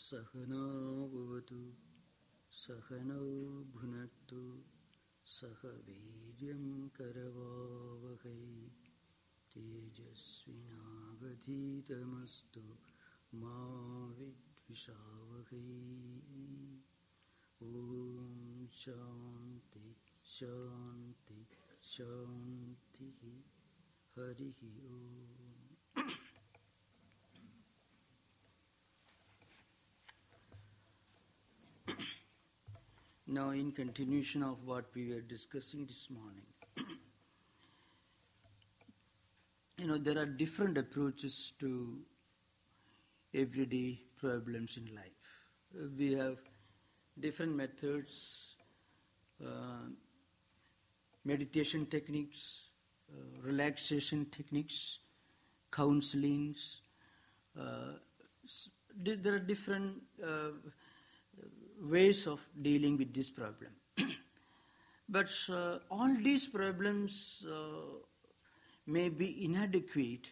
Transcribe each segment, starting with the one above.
Sahana Vavatu Sahanau Bhunaktu Sahaviryam Karavavahai Tejasvinavadhitamastu Ma Vidvishavahai. Om Shanti Shanti Shanti Harihi Om. Now, in continuation of what we were discussing this morning, there are different approaches to everyday problems in life. We have different methods, meditation techniques, relaxation techniques, counselings. There are different ways of dealing with this problem. But all these problems may be inadequate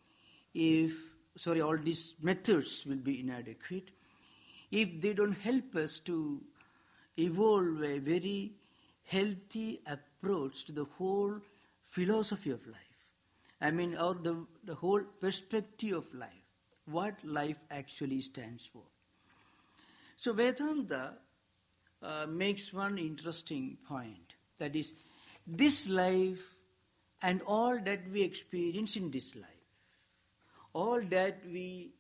all these methods will be inadequate if they don't help us to evolve a very healthy approach to the whole philosophy of life. Or the whole perspective of life, what life actually stands for. So Vedanta makes one interesting point, that is, this life and all that we experience in this life, all that we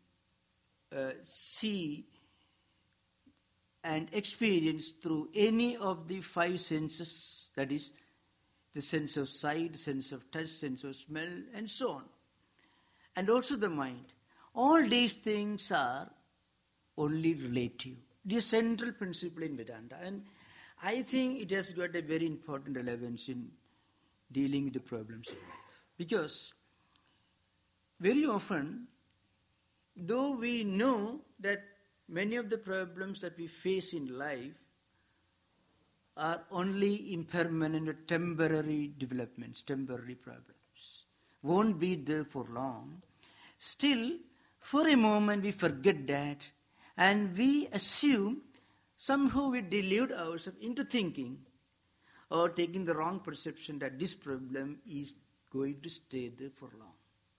see and experience through any of the five senses, that is, the sense of sight, sense of touch, sense of smell, and so on, and also the mind, all these things are only relative. The central principle in Vedanta, and I think it has got a very important relevance in dealing with the problems of life. Because very often, though we know that many of the problems that we face in life are only impermanent or temporary developments, temporary problems, won't be there for long, still, for a moment we forget that. And we assume, somehow we delude ourselves into thinking or taking the wrong perception that this problem is going to stay there for long.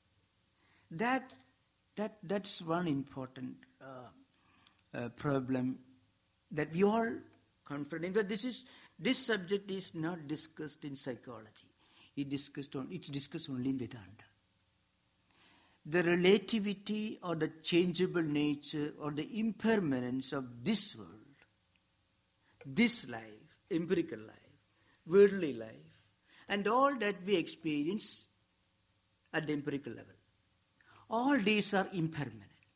That's one important problem that we all confront. In fact, this subject is not discussed in psychology. It's discussed only in Vedanta. The relativity or the changeable nature or the impermanence of this world, this life, empirical life, worldly life, and all that we experience at the empirical level. All these are impermanent.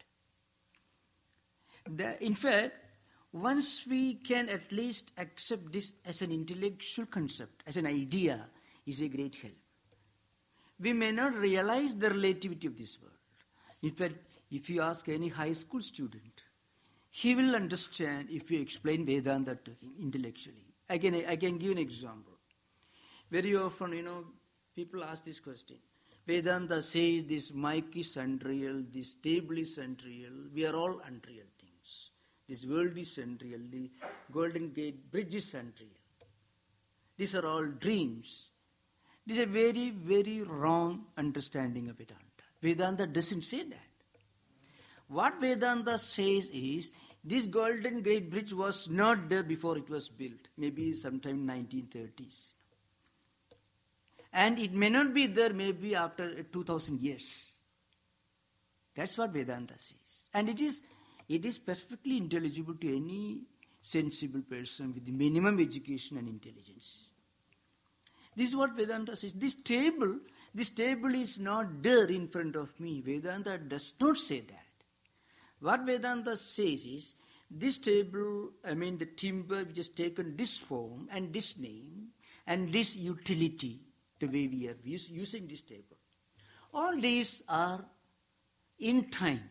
In fact, once we can at least accept this as an intellectual concept, as an idea, is a great help. We may not realize the relativity of this world. In fact, if you ask any high school student, he will understand if you explain Vedanta to him intellectually. I can give an example. Very often, people ask this question. Vedanta says this mic is unreal, this table is unreal, we are all unreal things. This world is unreal, the Golden Gate Bridge is unreal. These are all dreams. This is a very, very wrong understanding of Vedanta. Vedanta doesn't say that. What Vedanta says is, this Golden Gate Bridge was not there before it was built, maybe sometime 1930s. And it may not be there maybe after 2000 years. That's what Vedanta says. And it is perfectly intelligible to any sensible person with the minimum education and intelligence. This is what Vedanta says. This table is not there in front of me. Vedanta does not say that. What Vedanta says is, this table, the timber which has taken this form and this name and this utility, the way we are using this table. All these are in time.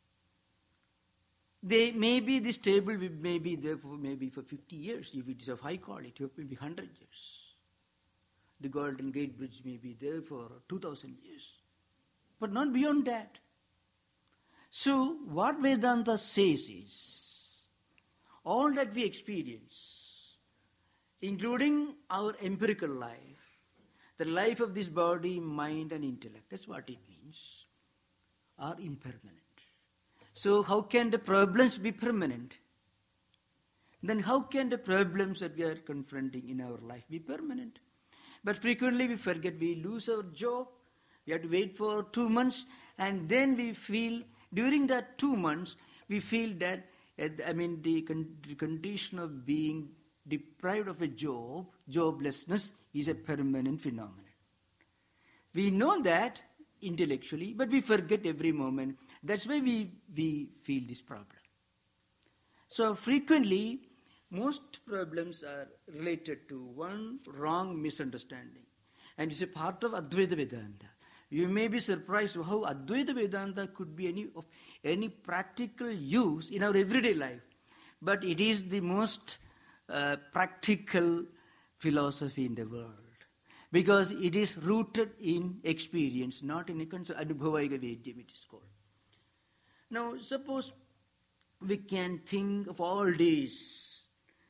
This table may be there for 50 years. If it is of high quality, it may be 100 years. The Golden Gate Bridge may be there for 2000 years. But not beyond that. So, what Vedanta says is, all that we experience, including our empirical life, the life of this body, mind and intellect, that's what it means, are impermanent. So how can the problems be permanent? Then how can the problems that we are confronting in our life be permanent? But frequently we forget, we lose our job, we have to wait for 2 months, and then we feel, during that 2 months, we feel that, the condition of being deprived of a job, joblessness, is a permanent phenomenon. We know that intellectually, but we forget every moment. That's why we feel this problem. So frequently, most problems are related to one wrong misunderstanding. And it's a part of Advaita Vedanta. You may be surprised how Advaita Vedanta could be any practical use in our everyday life. But it is the most practical philosophy in the world. Because it is rooted in experience, not in a concept. Anubhavaika Vedyam it is called. Now, suppose we can think of all these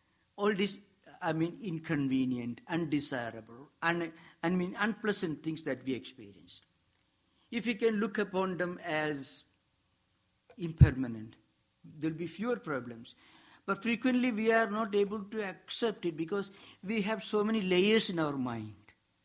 inconvenient, undesirable, unpleasant things that we experienced. If we can look upon them as impermanent, there will be fewer problems. But frequently we are not able to accept it because we have so many layers in our mind.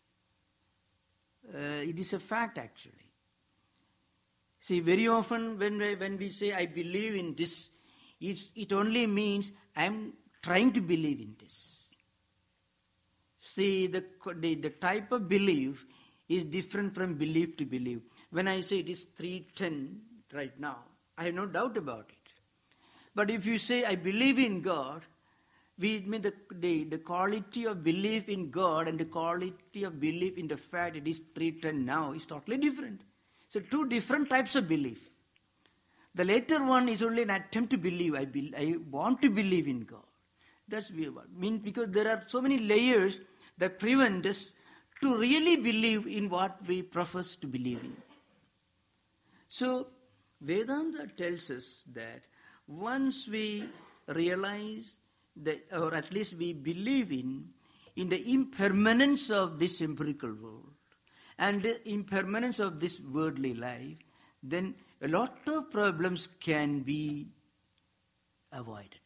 It is a fact actually. See, very often when we say, I believe in this, it only means I am trying to believe in this. See, the type of belief is different from belief to belief. When I say it is 3:10 right now, I have no doubt about it. But if you say, I believe in God, we mean the quality of belief in God and the quality of belief in the fact it is 3:10 now is totally different. So two different types of belief. The later one is only an attempt to believe. I want to believe in God. That's because there are so many layers that prevent us to really believe in what we profess to believe in. So Vedanta tells us that once we realize or at least we believe in the impermanence of this empirical world and the impermanence of this worldly life, then a lot of problems can be avoided.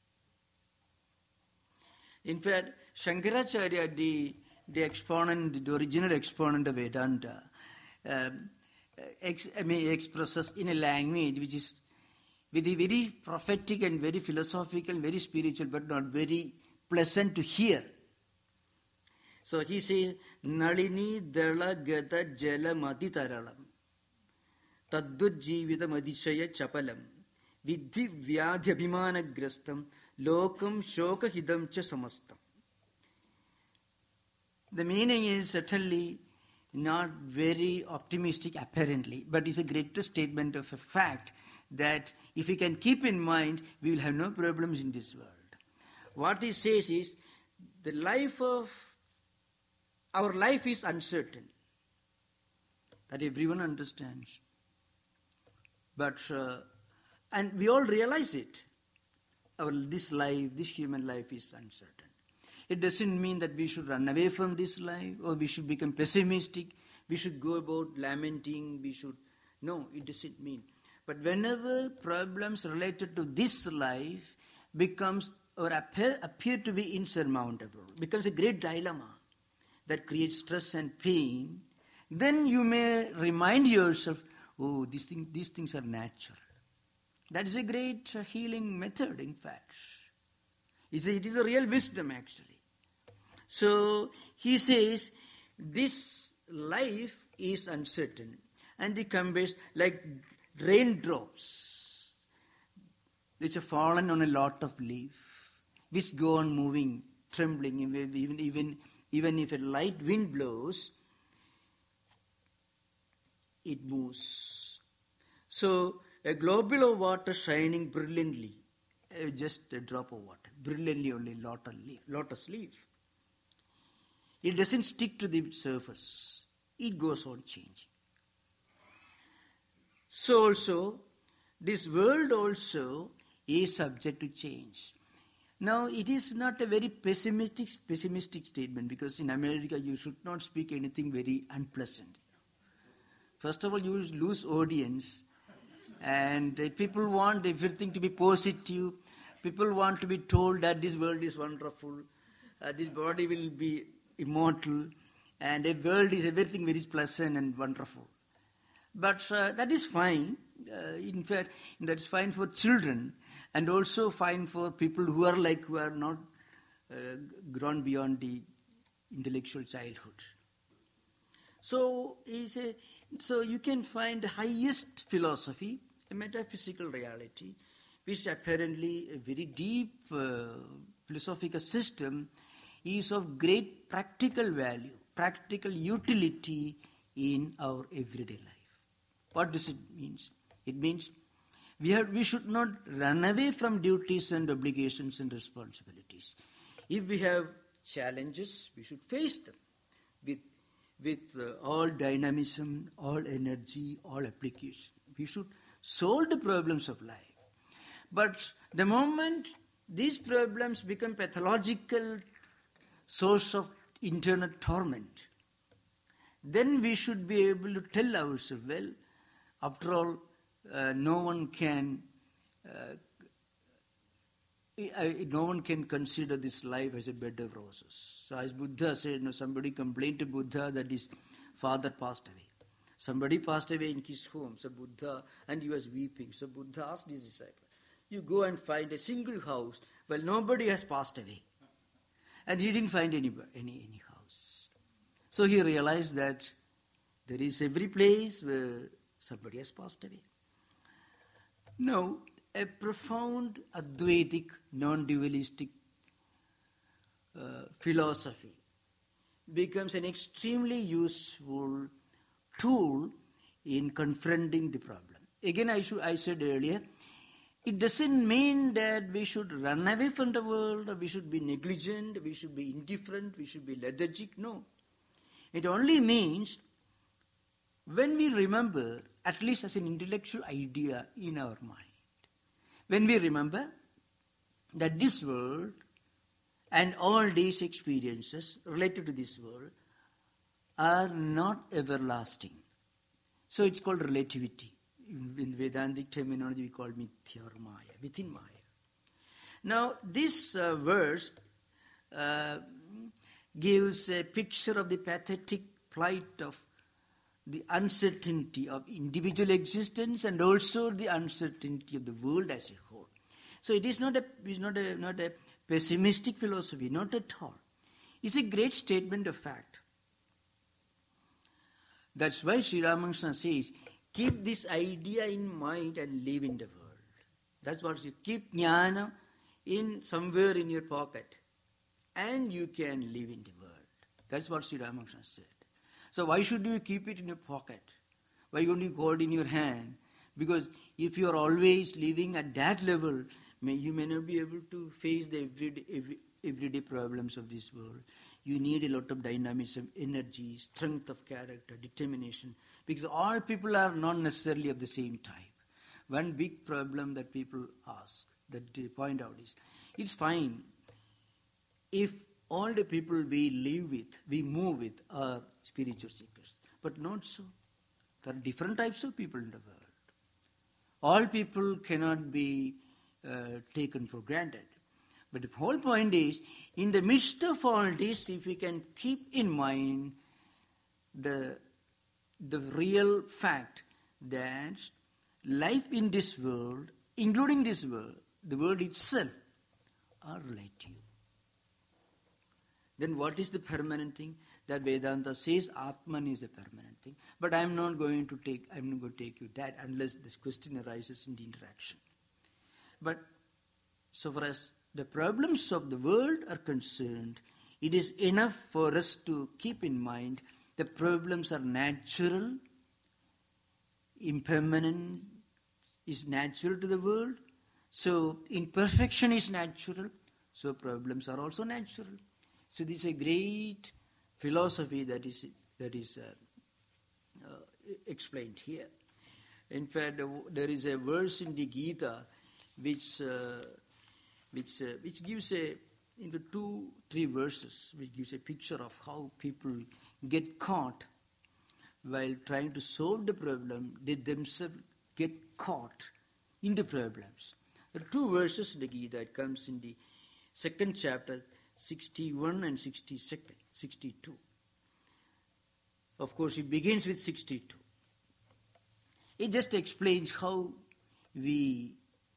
In fact, Shankaracharya, the original exponent of Vedanta, expresses in a language which is very prophetic and very philosophical, very spiritual, but not very pleasant to hear. So he says, Nalini Dala Gata Jala Mati Taralam Tadud Jivita Madishaya Chapalam Vidhi Vyadhi Abhimana Grastam Lokam Shoka Hidam Cha Samastam. The meaning is certainly not very optimistic apparently, but it's a greater statement of a fact that if we can keep in mind, we will have no problems in this world. What he says is, our life is uncertain. That everyone understands. But, and we all realize it. This human life is uncertain. It doesn't mean that we should run away from this life or we should become pessimistic. We should go about lamenting. No, it doesn't mean. But whenever problems related to this life becomes or appear to be insurmountable, becomes a great dilemma that creates stress and pain, then you may remind yourself, oh, these things are natural. That is a great healing method, in fact. It is a real wisdom, actually. So he says, this life is uncertain. And he compares like raindrops which have fallen on a lot of leaf, which go on moving, trembling, even if a light wind blows, it moves. So a globule of water shining brilliantly, just a drop of water, brilliantly only lotus leaf. It doesn't stick to the surface. It goes on changing. So also, this world also is subject to change. Now, it is not a very pessimistic statement, because in America you should not speak anything very unpleasant. First of all, you lose audience, and people want everything to be positive. People want to be told that this world is wonderful, this body will be immortal, and the world is everything very pleasant and wonderful. But that is fine. In fact, that is fine for children, and also fine for people who are not grown beyond the intellectual childhood. So you can find the highest philosophy, a metaphysical reality, which apparently a very deep philosophical system is of great practical value, practical utility in our everyday life. What does it mean? It means we should not run away from duties and obligations and responsibilities. If we have challenges, we should face them with all dynamism, all energy, all application. We should solve the problems of life. But the moment these problems become pathological source of internal torment, then we should be able to tell ourselves, well, after all, no one can consider this life as a bed of roses. So as Buddha said, somebody complained to Buddha that his father passed away. Somebody passed away in his home, so Buddha, and he was weeping. So Buddha asked his disciple, you go and find a single house. Well, nobody has passed away. And he didn't find any house. So he realized that there is every place where somebody has passed away. Now, a profound Advaitic, non-dualistic philosophy becomes an extremely useful tool in confronting the problem. Again, I said earlier, it doesn't mean that we should run away from the world, or we should be negligent, we should be indifferent, we should be lethargic. No. It only means when we remember, at least as an intellectual idea in our mind, when we remember that this world and all these experiences related to this world are not everlasting. So it's called relativity. In Vedantic terminology, we call mithya or maya, within maya. Now, this verse gives a picture of the pathetic plight of the uncertainty of individual existence and also the uncertainty of the world as a whole. So it is not a pessimistic philosophy, not at all. It's a great statement of fact. That's why Sri Ramakrishna says, keep this idea in mind and live in the world. That's what you keep jnana in somewhere in your pocket, and you can live in the world. That's what Sri Ramakrishna said. So why should you keep it in your pocket? Why don't you hold it in your hand? Because if you are always living at that level, you may not be able to face the everyday problems of this world. You need a lot of dynamism, energy, strength of character, determination, because all people are not necessarily of the same type. One big problem that people ask, that they point out is, it's fine if all the people we live with, we move with, are spiritual seekers. But not so. There are different types of people in the world. All people cannot be taken for granted. But the whole point is, in the midst of all this, if we can keep in mind the real fact that life in this world, including this world, the world itself, are relative. Then what is the permanent thing? That Vedanta says Atman is a permanent thing. But I'm not going to take you that unless this question arises in the interaction. But so far as the problems of the world are concerned, it is enough for us to keep in mind the problems are natural, impermanent is natural to the world, so imperfection is natural, so problems are also natural. So this is a great philosophy that is explained here. In fact, there is a verse in the Gita which gives into 2-3 verses, which gives a picture of how people get caught while trying to solve the problem. They themselves get caught in the problems. There are 2 verses in the Gita. It comes in the 2nd chapter, 61 and 62. Of course, it begins with 62. It just explains how we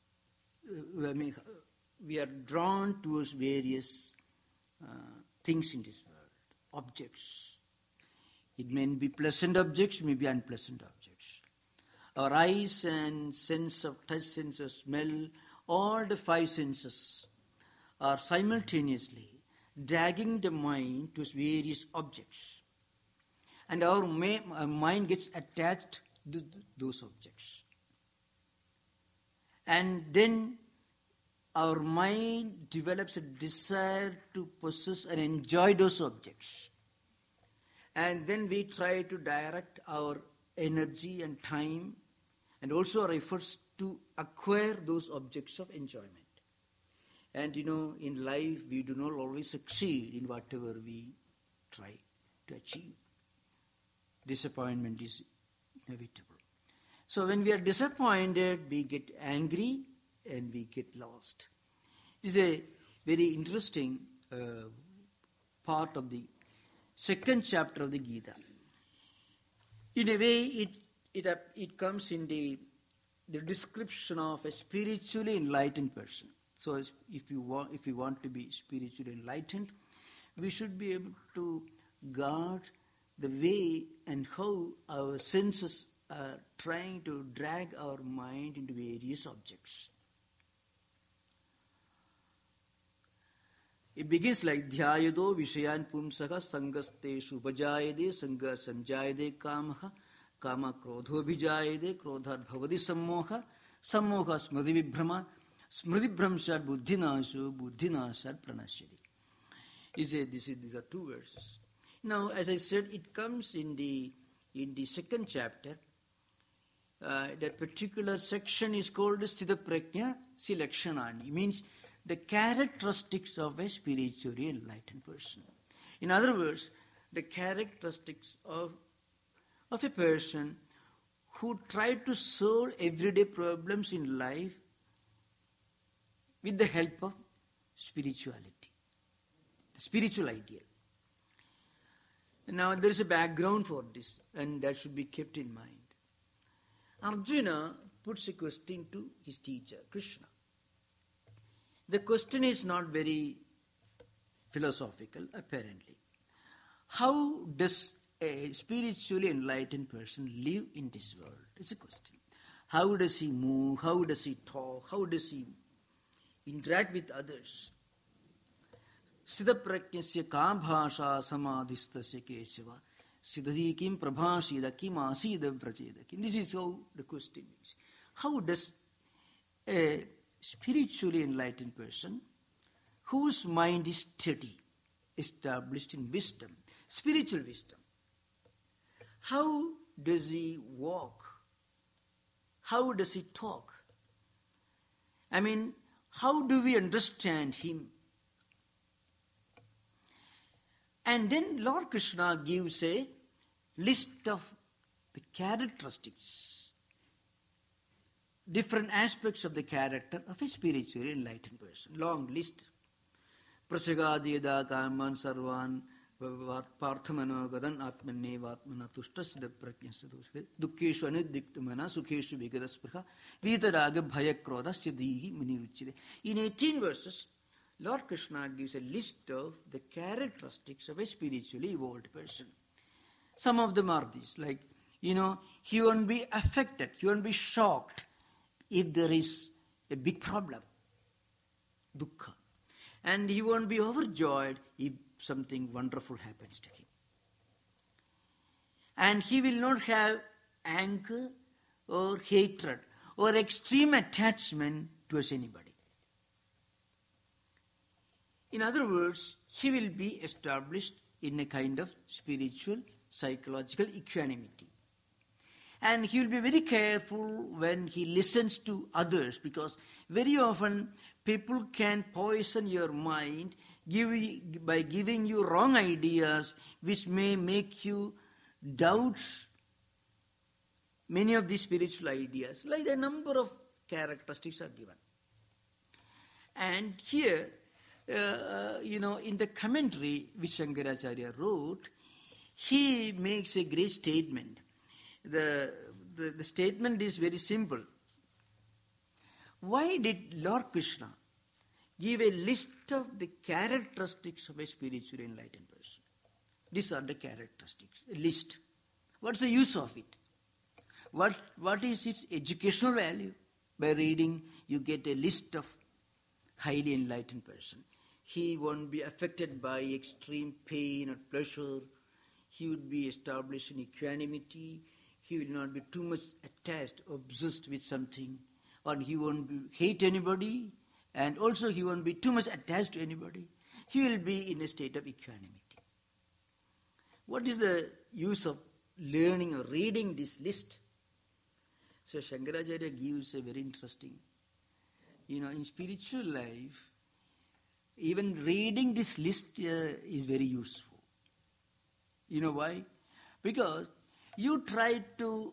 are drawn towards various things in this world, objects. It may be pleasant objects, may be unpleasant objects. Our eyes and sense of touch, sense of smell, all the 5 senses are simultaneously dragging the mind to various objects. And our mind gets attached to those objects. And then our mind develops a desire to possess and enjoy those objects. And then we try to direct our energy and time and also our efforts to acquire those objects of enjoyment. And in life we do not always succeed in whatever we try to achieve. Disappointment is inevitable. So when we are disappointed, we get angry and we get lost. This is a very interesting part of the 2nd chapter of the Gita. In a way, it comes in the description of a spiritually enlightened person. So if you want to be spiritually enlightened, we should be able to guard the way and how our senses are trying to drag our mind into various objects. It begins like Dhyayado Vishayan Pumsaka Sangasteshu Bhajayade Sanga Sanjayade Kamaha Kama Krodho Bhijayade Krodhat Bhavadi Sammoha Sammoha Smriti Vibhrama Smriti Bhramshat Buddhinashu Buddhinashat Pranashyati. These are 2 verses. Now, as I said, it comes in the 2nd chapter. That particular section is called Sthita Prajna Silakshanani. Means the characteristics of a spiritually enlightened person. In other words, the characteristics of a person who tried to solve everyday problems in life with the help of spirituality, the spiritual ideal. Now there is a background for this, and that should be kept in mind. Arjuna puts a question to his teacher, Krishna. The question is not very philosophical, apparently. How does a spiritually enlightened person live in this world? It's a question. How does he move? How does he talk? How does he interact with others? Siddha prajnasya ka bhasha samadhistasya keshava siddhi kim prabhashida kim asida vrajeda kim. This is how the question is. How does a spiritually enlightened person whose mind is steady, established in wisdom, spiritual wisdom, how does he walk? How does he talk? I mean, how do we understand him? And then Lord Krishna gives a list of the characteristics, different aspects of the character of a spiritually enlightened person. Long list. Prasagadiyada kaman sarvan parthamano gadan atmannevatmana tushtasya prajnasya dukkeshu anudiktamana sukheshu vigadaspraha vitaraga bhayakroda siddhihi muniruchide. In 18 verses, Lord Krishna gives a list of the characteristics of a spiritually evolved person. Some of them are these, like, he won't be affected, he won't be shocked if there is a big problem, dukkha. And he won't be overjoyed if something wonderful happens to him. And he will not have anger or hatred or extreme attachment towards anybody. In other words, he will be established in a kind of spiritual, psychological equanimity. And he will be very careful when he listens to others, because very often people can poison your mind by giving you wrong ideas which may make you doubt many of these spiritual ideas. Like a number of characteristics are given. And here, in the commentary which Shankaracharya wrote, he makes a great statement. The statement is very simple. Why did Lord Krishna give a list of the characteristics of a spiritually enlightened person? These are the characteristics, a list. What's the use of it? What is its educational value? By reading, you get a list of highly enlightened person. He won't be affected by extreme pain or pleasure. He would be established in equanimity. He will not be too much attached, obsessed with something. Or he won't hate anybody. And also he won't be too much attached to anybody. He will be in a state of equanimity. What is the use of learning or reading this list? So Shankaracharya gives a very interesting, in spiritual life, even reading this list is very useful. You know why? Because you try to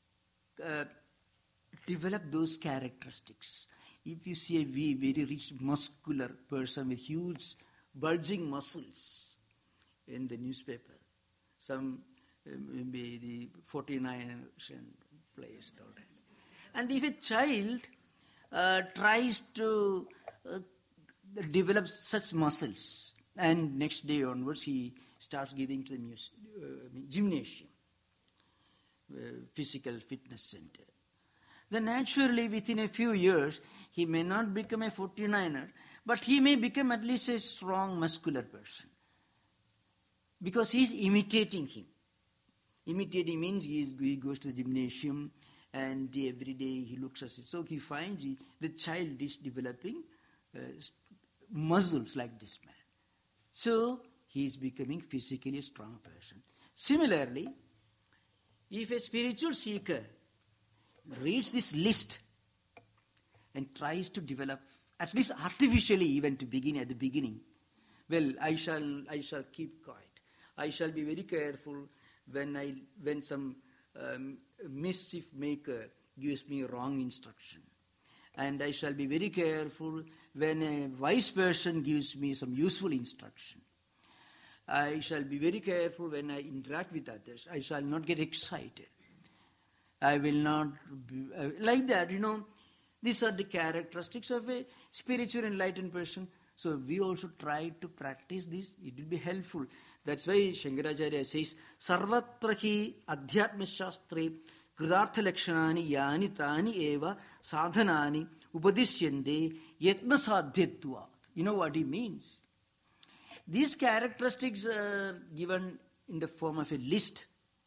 develop those characteristics. If you see a very rich muscular person with huge bulging muscles in the newspaper, some maybe the 49 place and all that. And if a child tries to develop such muscles, and next day onwards he starts giving to the gymnasium, physical fitness center, then naturally within a few years he may not become a 49er, but he may become at least a strong muscular person, because he is imitating him. Imitating means he goes to the gymnasium and every day he looks at it. So he finds the child is developing muscles like this man. So he is becoming physically a strong person. Similarly, if a spiritual seeker reads this list and tries to develop, at least artificially even at the beginning, well, I shall keep quiet. I shall be very careful when some mischief maker gives me wrong instruction. And I shall be very careful when a wise person gives me some useful instruction. I shall be very careful when I interact with others. I shall not get excited. I will not be, like that, These are the characteristics of a spiritual enlightened person. So we also try to practice this. It will be helpful. That's why Shankaracharya says, Sarvatra hi adhyatma shastre kridartha lakshanani yani tani eva sadhanani upadishyande yatna sadhyatva. You know what he means? These characteristics are given in the form of a list.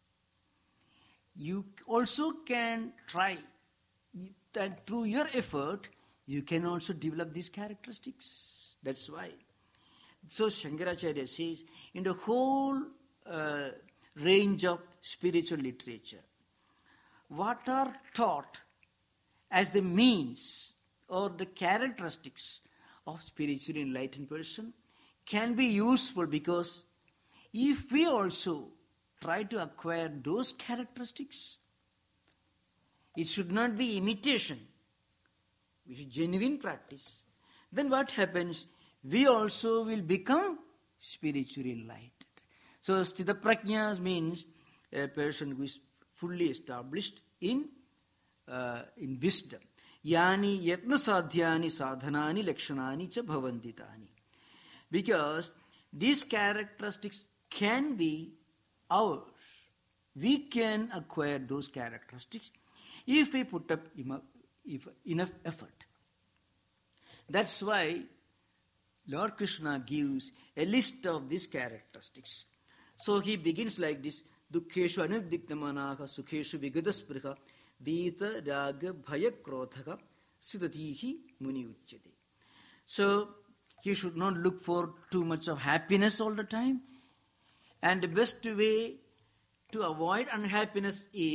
You also can try that through your effort, you can also develop these characteristics. That's why. So Shankaracharya says, in the whole range of spiritual literature, what are taught as the means or the characteristics of spiritually enlightened person can be useful, because if we also try to acquire those characteristics, it should not be imitation, it should genuine practice. Then what happens? We also will become spiritually enlightened. So Sthita Prajna means a person who is fully established in wisdom. Yani yatna sadhyani sadhanani lakshanani cha bhavanditani. Because these characteristics can be ours. We can acquire those characteristics if we put up enough effort. That's why Lord Krishna gives a list of these characteristics. So he begins like this: Dukkheshu anudiktamanaha sukheshu vigadaspriha dita raga bhaya krodhaka siddhatihi muni uchyate. So he should not look for too much of happiness all the time. And the best way to avoid unhappiness is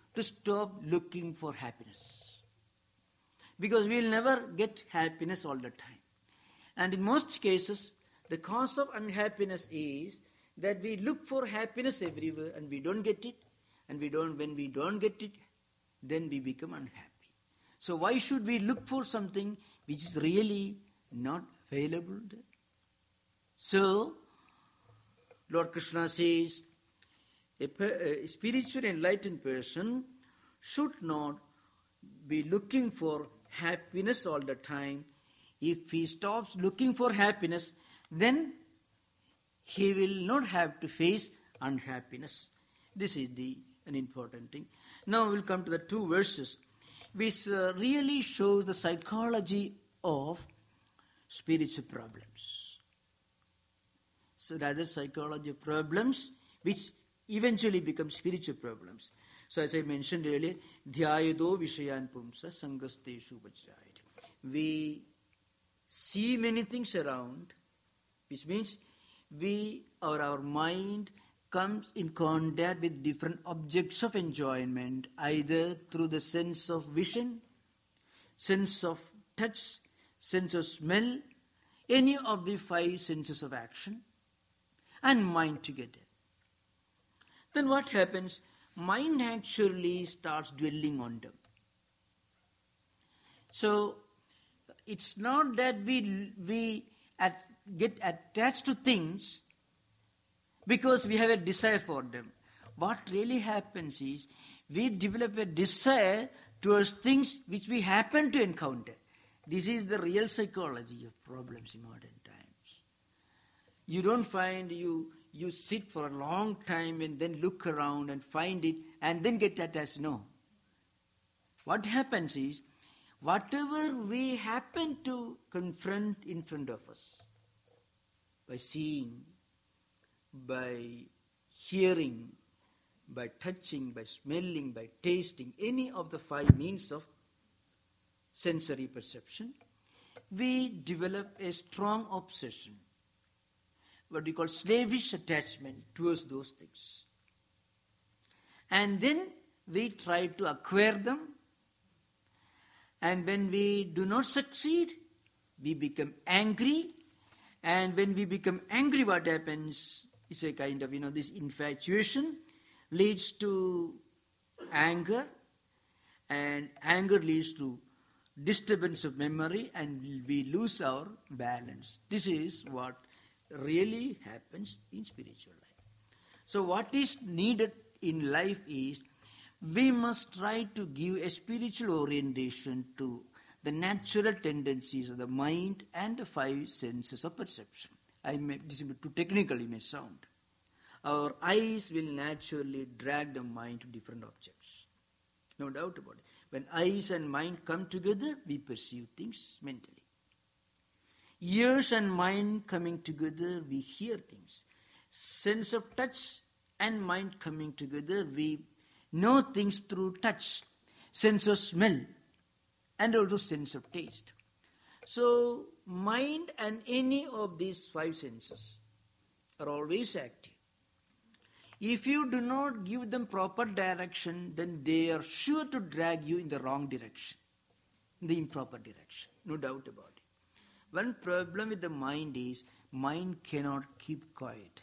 to stop looking for happiness. Because we will never get happiness all the time. And in most cases, the cause of unhappiness is that we look for happiness everywhere and we don't get it. And when we don't get it, then we become unhappy. So why should we look for something which is really not available there? So, Lord Krishna says, a spiritual enlightened person should not be looking for happiness all the time. If he stops looking for happiness, then he will not have to face unhappiness. This is an important thing. Now we'll come to the two verses which really shows the psychology of spiritual problems. So rather psychology of problems which eventually become spiritual problems. So as I mentioned earlier, dhyayado vishayan pumsa sangasteshu vajrayate. We see many things around, which means our mind comes in contact with different objects of enjoyment, either through the sense of vision, sense of touch, sense of smell, any of the five senses of action, and mind together. Then what happens? Mind actually starts dwelling on them. So it's not that we get attached to things because we have a desire for them. What really happens is we develop a desire towards things which we happen to encounter. This is the real psychology of problems in modern times. You don't find you sit for a long time and then look around and find it and then get attached. No. What happens is, whatever we happen to confront in front of us, by seeing, by hearing, by touching, by smelling, by tasting, any of the five means of sensory perception, we develop a strong obsession, what we call slavish attachment towards those things. And then we try to acquire them, and when we do not succeed, we become angry, and when we become angry, what happens is a kind of, this infatuation leads to anger, and anger leads to disturbance of memory, and we lose our balance. This is what really happens in spiritual life. So what is needed in life is we must try to give a spiritual orientation to the natural tendencies of the mind and the five senses of perception. This is too technical, it may sound. Our eyes will naturally drag the mind to different objects. No doubt about it. When eyes and mind come together, we perceive things mentally. Ears and mind coming together, we hear things. Sense of touch and mind coming together, we know things through touch. Sense of smell and also sense of taste. So, mind and any of these five senses are always active. If you do not give them proper direction, then they are sure to drag you in the wrong direction, the improper direction, no doubt about it. One problem with the mind is, mind cannot keep quiet.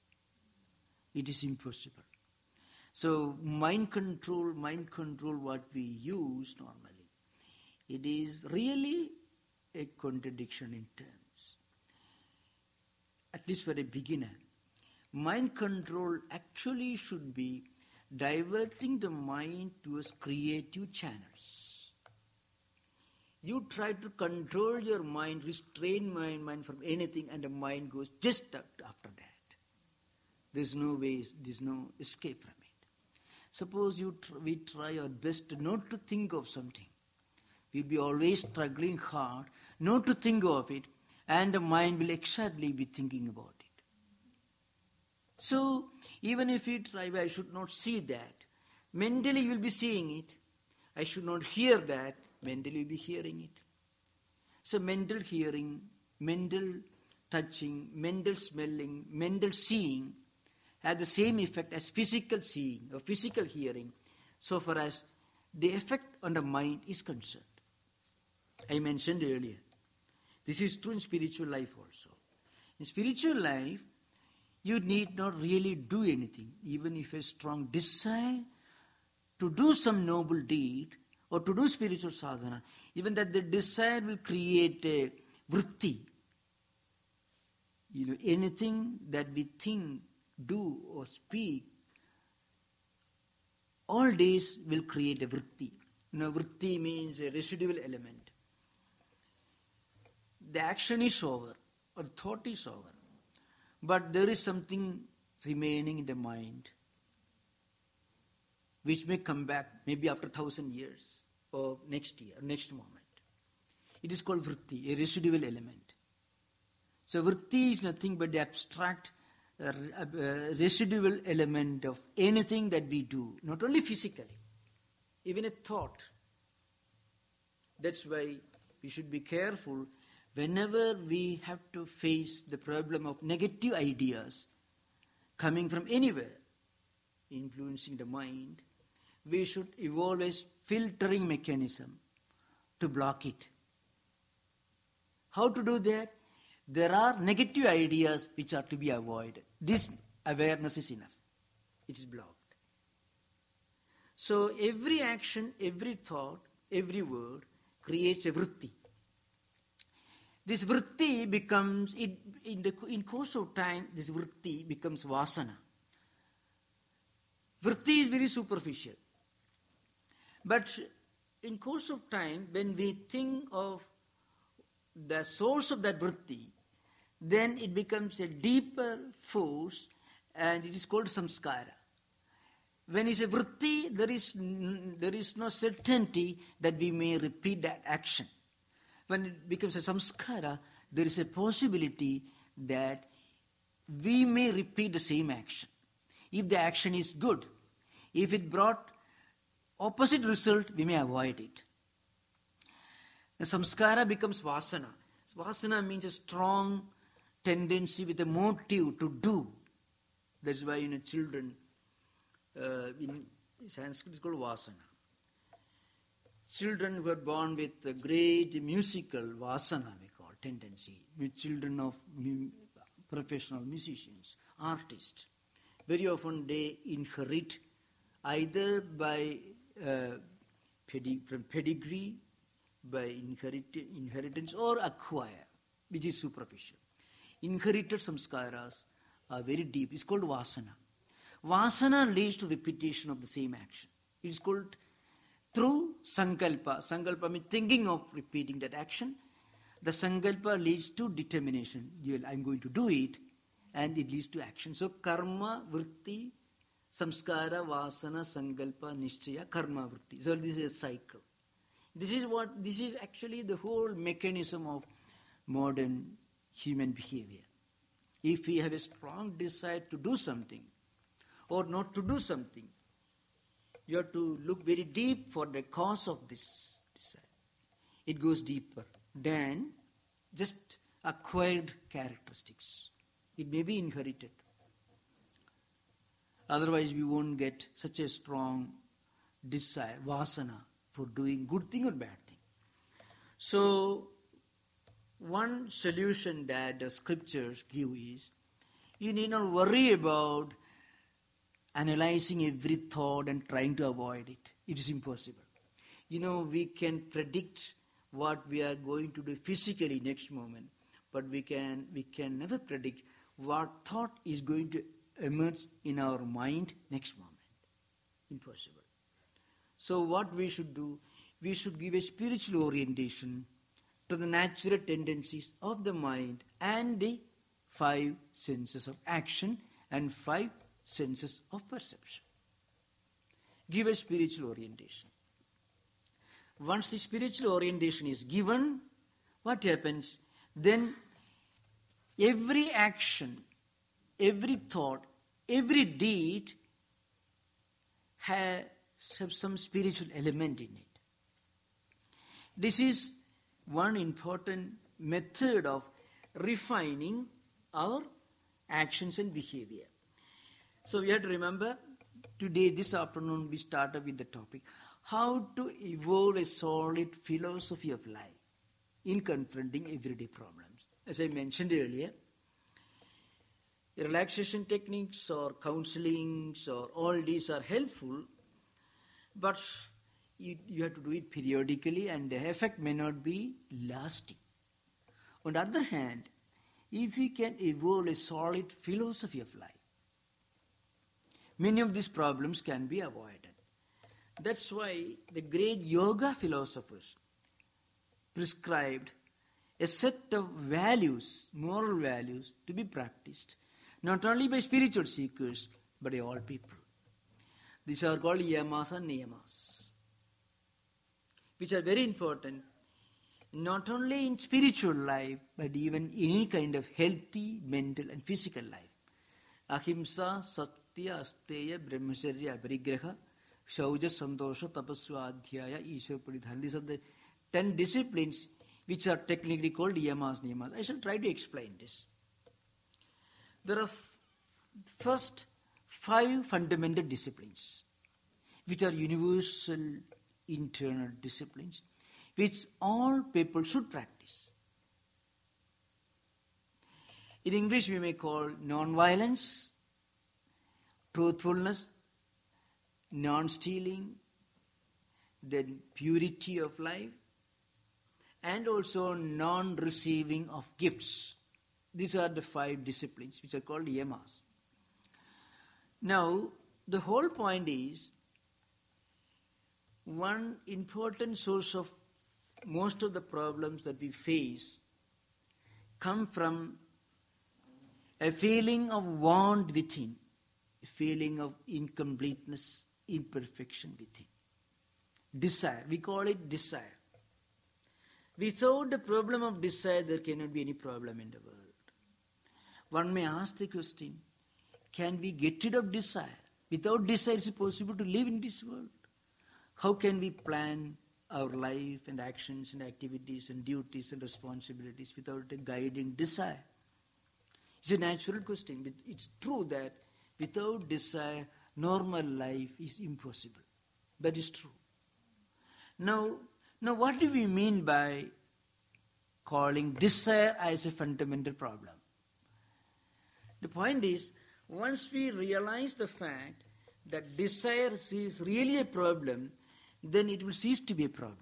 It is impossible. So, mind control, what we use normally, it is really a contradiction in terms. At least for a beginner. Mind control actually should be diverting the mind towards creative channels. You try to control your mind, restrain my mind from anything, and the mind goes just after that. There's no way, there's no escape from it. Suppose we try our best not to think of something. We'll be always struggling hard not to think of it, and the mind will exactly be thinking about it. So, even if we try, I should not see that, mentally you will be seeing it. I should not hear that, mentally you will be hearing it. So, mental hearing, mental touching, mental smelling, mental seeing have the same effect as physical seeing or physical hearing. so far as the effect on the mind is concerned. I mentioned earlier, this is true in spiritual life also. In spiritual life, you need not really do anything, even if a strong desire to do some noble deed or to do spiritual sadhana, even that the desire will create a vritti. Anything that we think, do or speak, all days will create a vritti. Vritti means a residual element. The action is over, or thought is over, but there is something remaining in the mind which may come back maybe after 1,000 years or next year, next moment. It is called vritti, a residual element. So vritti is nothing but the abstract residual element of anything that we do, not only physically, even a thought. That's why we should be careful whenever we have to face the problem of negative ideas coming from anywhere, influencing the mind. We should evolve a filtering mechanism to block it. How to do that? There are negative ideas which are to be avoided. This awareness is enough. It is blocked. So every action, every thought, every word creates a vritti. This vritti becomes, in course of time, this vritti becomes vasana. Vritti is very superficial. But in course of time, when we think of the source of that vritti, then it becomes a deeper force and it is called samskara. When it's a vritti, there is no certainty that we may repeat that action. When it becomes a samskara, there is a possibility that we may repeat the same action. If the action is good, if it brought opposite result, we may avoid it. The samskara becomes vasana. Vasana means a strong tendency with a motive to do. That's why children, in Sanskrit, it's called vasana. Children who are born with a great musical vasana, we call tendency, with children of professional musicians, artists. Very often they inherit either by from pedigree, by inheritance, or acquire, which is superficial. Inherited samskaras are very deep. It's called vasana. Vasana leads to repetition of the same action. It is called through sankalpa. Sankalpa means thinking of repeating that action. The sankalpa leads to determination. I'm going to do it, and it leads to action. So karma, vritti, samskara, vasana, sankalpa, nishchaya, karma, vritti. So this is a cycle. This is actually the whole mechanism of modern human behavior. If we have a strong desire to do something or not to do something, you have to look very deep for the cause of this desire. It goes deeper than just acquired characteristics. It may be inherited. Otherwise, we won't get such a strong desire, vasana, for doing good thing or bad thing. So, one solution that the scriptures give is, you need not worry about analyzing every thought and trying to avoid it. It is impossible. We can predict what we are going to do physically next moment, but we can never predict what thought is going to emerge in our mind next moment. Impossible. So what we should do, we should give a spiritual orientation to the natural tendencies of the mind and the 5 senses of action and 5 senses of perception. Give a spiritual orientation. Once the spiritual orientation is given, what happens? Then every action, every thought, every deed has some spiritual element in it. This is one important method of refining our actions and behavior. So we have to remember today, this afternoon, we started with the topic, how to evolve a solid philosophy of life in confronting everyday problems. As I mentioned earlier, the relaxation techniques or counselings or all these are helpful, but you have to do it periodically and the effect may not be lasting. On the other hand, if we can evolve a solid philosophy of life, many of these problems can be avoided. That's why the great yoga philosophers prescribed a set of values, moral values, to be practiced, not only by spiritual seekers, but by all people. These are called yamas and niyamas, which are very important, not only in spiritual life, but even in any kind of healthy, mental and physical life. Ahimsa, satya, asteya, brahmacharya, aparigraha, shauja, santosha, tapasya, adhyaya, ishwar, pranidhana. These are the 10 disciplines which are technically called yamas, niyamas. I shall try to explain this. There are first 5 fundamental disciplines, which are universal internal disciplines, which all people should practice. In English, we may call non-violence, truthfulness, non-stealing, then purity of life, and also non-receiving of gifts. These are the 5 disciplines which are called yamas. Now, the whole point is, one important source of most of the problems that we face come from a feeling of want within, a feeling of incompleteness, imperfection within. Desire, we call it desire. Without the problem of desire, there cannot be any problem in the world. One may ask the question, can we get rid of desire? Without desire, is it possible to live in this world? How can we plan our life and actions and activities and duties and responsibilities without a guiding desire? It's a natural question. It's true that without desire, normal life is impossible. That is true. Now what do we mean by calling desire as a fundamental problem? The point is, once we realize the fact that desire is really a problem, then it will cease to be a problem.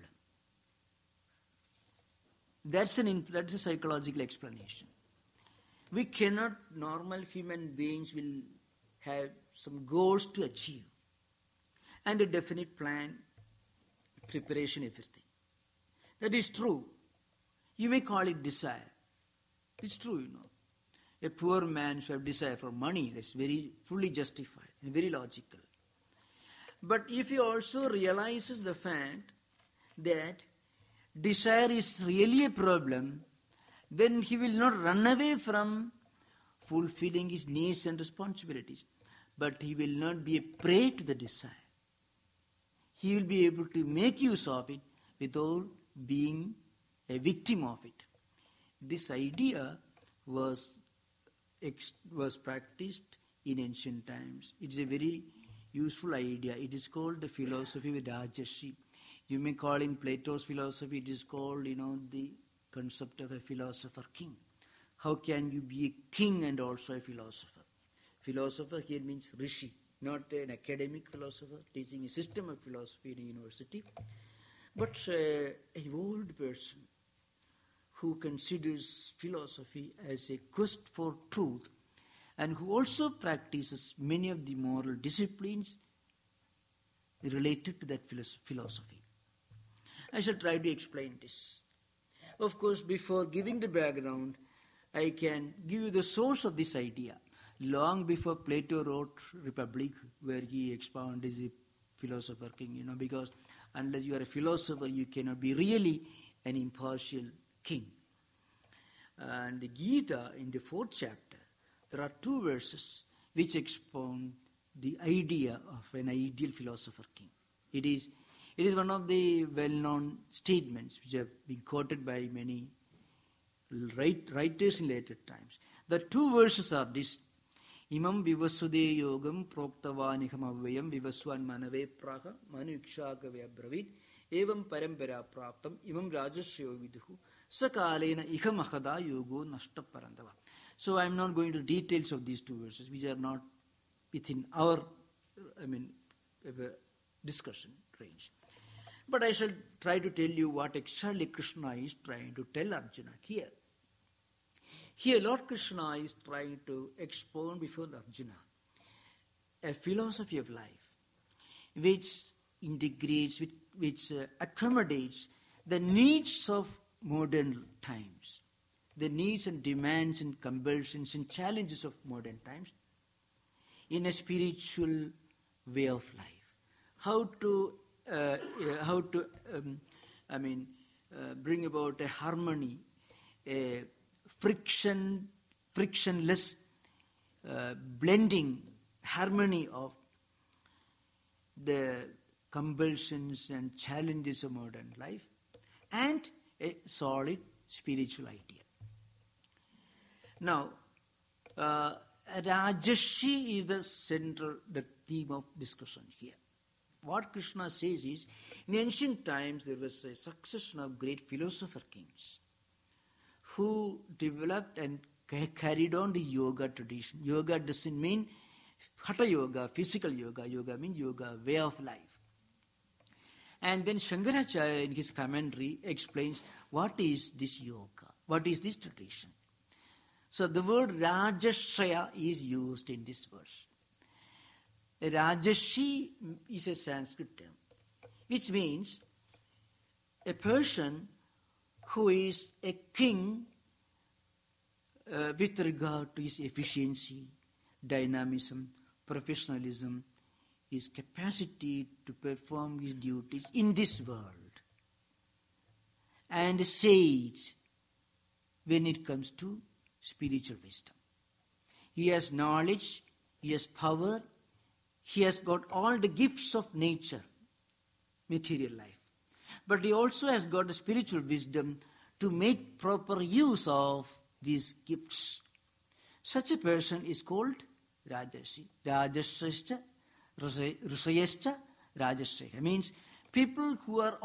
That's a psychological explanation. We cannot, normal human beings will have some goals to achieve and a definite plan, preparation, everything. That is true. You may call it desire. It's true, A poor man should have desire for money. That's very fully justified and very logical. But if he also realizes the fact that desire is really a problem, then he will not run away from fulfilling his needs and responsibilities. But he will not be a prey to the desire. He will be able to make use of it without being a victim of it. This idea was practiced in ancient times. It is a very useful idea. It is called the philosophy of Rajarshi. You may call in Plato's philosophy, it is called, the concept of a philosopher king. How can you be a king and also a philosopher? Philosopher here means rishi, not an academic philosopher teaching a system of philosophy in a university, but an evolved person who considers philosophy as a quest for truth and who also practices many of the moral disciplines related to that philosophy. I shall try to explain this. Of course, before giving the background, I can give you the source of this idea. Long before Plato wrote Republic, where he expounded as a philosopher king, because unless you are a philosopher, you cannot be really an impartial king. And the Gita, in the 4th chapter, there are 2 verses which expound the idea of an ideal philosopher king. It is one of the well-known statements which have been quoted by many writers in later times. The 2 verses are this: Imam vivasude yogam proktavaniham avyam vivaswan manave praha manu ikshakave abravit evam parampara praptam imam rajasyo viduhu sakalena iham ahada yogo nashta parandava. So I am not going to details of these two verses, which are not within our, discussion range. But I shall try to tell you what exactly Krishna is trying to tell Arjuna here. Here Lord Krishna is trying to expound before Arjuna a philosophy of life which integrates, which accommodates the needs of modern times, the needs and demands and compulsions and challenges of modern times in a spiritual way of life. How to bring about a harmony, a frictionless blending, harmony of the compulsions and challenges of modern life, and a solid spiritual ideal. Now, Rajarshi is the theme of discussion here. What Krishna says is, in ancient times there was a succession of great philosopher kings who developed and carried on the yoga tradition. Yoga doesn't mean hatha yoga, physical yoga. Yoga means yoga, way of life. And then Shankaracharya in his commentary explains what is this yoga, what is this tradition. So the word Rajashaya is used in this verse. Rajarshi is a Sanskrit term, which means a person who is a king with regard to his efficiency, dynamism, professionalism, his capacity to perform his duties in this world, and a sage when it comes to spiritual wisdom. He has knowledge, he has power, he has got all the gifts of nature, material life. But he also has got the spiritual wisdom to make proper use of these gifts. Such a person is called Rajarshi. Rajashreshtha, Rishayascha, Rajashreshtha. Means people who are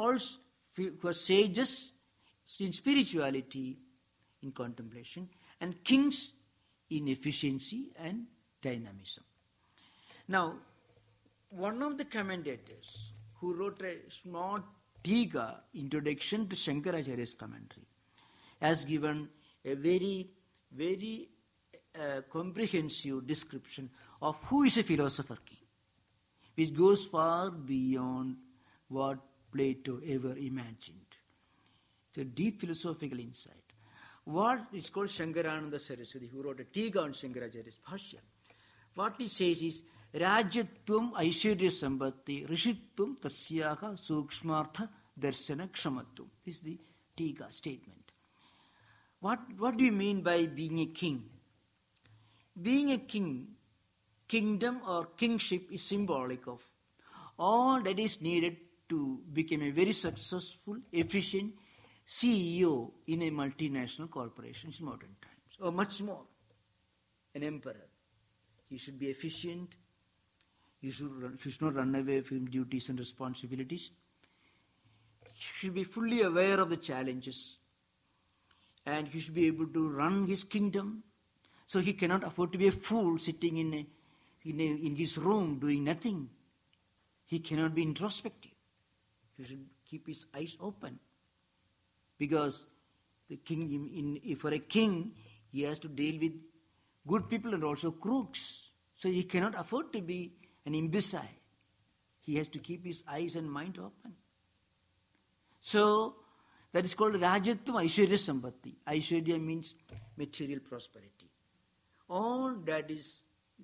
sages in spirituality, in contemplation, and kings in efficiency and dynamism. Now, one of the commentators who wrote a small Tika, introduction to Shankaracharya's commentary, has given a very, very comprehensive description of who is a philosopher king, which goes far beyond what Plato ever imagined. It's a deep philosophical insight. What is called Shankarananda Saraswati, who wrote a Tika on Shankaracharya's Bhashya. What he says is, Rajyatvam Aishwarya Sambhati Rishitvam Tasyaha Sukshmartha Darsana Kshamatvam. This is the Tika statement. What do you mean by being a king? Being a king, kingdom or kingship is symbolic of all that is needed to become a very successful, efficient CEO in a multinational corporation in modern times, or much more, an emperor. He should be efficient. He should not run away from duties and responsibilities. He should be fully aware of the challenges. And he should be able to run his kingdom. So he cannot afford to be a fool sitting in his room doing nothing. He cannot be introspective. He should keep his eyes open. Because the king, for a king, he has to deal with good people and also crooks. So he cannot afford to be an imbecile. He has to keep his eyes and mind open. So that is called Rajyatvam Aishwarya Sambhati. Aishwarya means material prosperity. All that is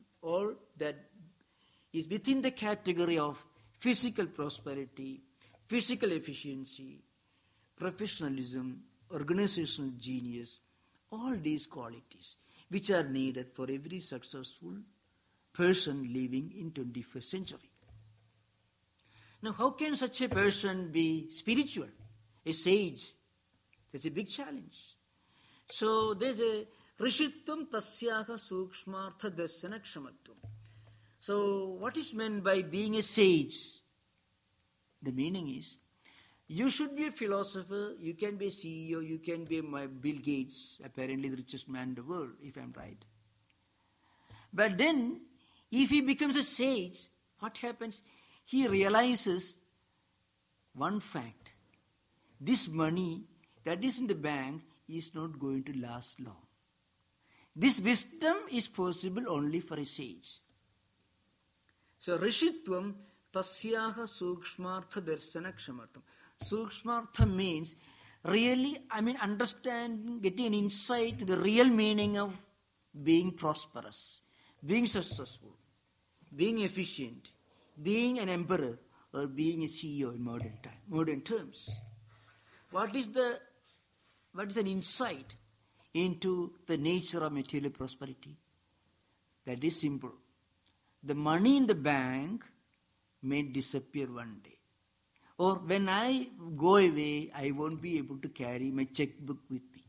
within the category of physical prosperity, physical efficiency, professionalism, organizational genius, all these qualities which are needed for every successful person living in 21st century. Now, how can such a person be spiritual, a sage? That's a big challenge. So there's a Rishitvam tasyaha sukshmartha darsana kshamatvam. So, what is meant by being a sage? The meaning is, you should be a philosopher, you can be a CEO, you can be Bill Gates, apparently the richest man in the world, if I'm right. But then, if he becomes a sage, what happens? He realizes one fact. This money that is in the bank is not going to last long. This wisdom is possible only for a sage. So, Rishitvam tasyaha sukshmartha darsana kshamartam. Sukshmartha means really, understanding, getting an insight to the real meaning of being prosperous, being successful, being efficient, being an emperor, or being a CEO in modern terms. What is an insight into the nature of material prosperity? That is simple. The money in the bank may disappear one day. Or when I go away, I won't be able to carry my checkbook with me.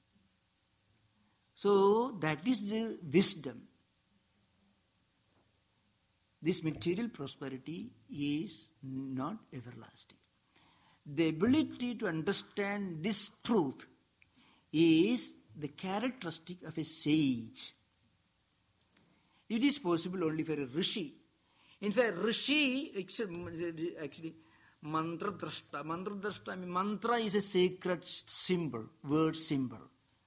So that is the wisdom. This material prosperity is not everlasting. The ability to understand this truth is the characteristic of a sage. It is possible only for a rishi. In fact, rishi, actually, mantra drashta. Mantra is a sacred symbol, word symbol.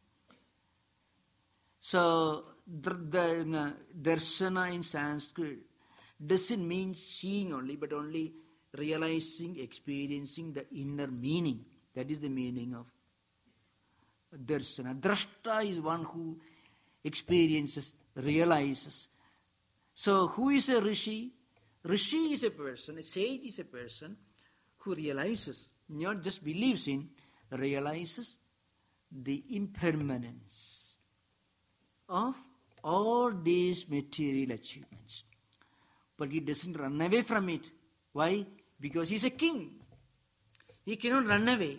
So, the darsana in Sanskrit doesn't mean seeing only, but only realizing, experiencing the inner meaning. That is the meaning of darsana. Drashta is one who experiences, realizes. So, who is a rishi? Rishi is a person, a sage is a person who realizes, not just believes in, realizes the impermanence of all these material achievements. But he doesn't run away from it. Why? Because he's a king. He cannot run away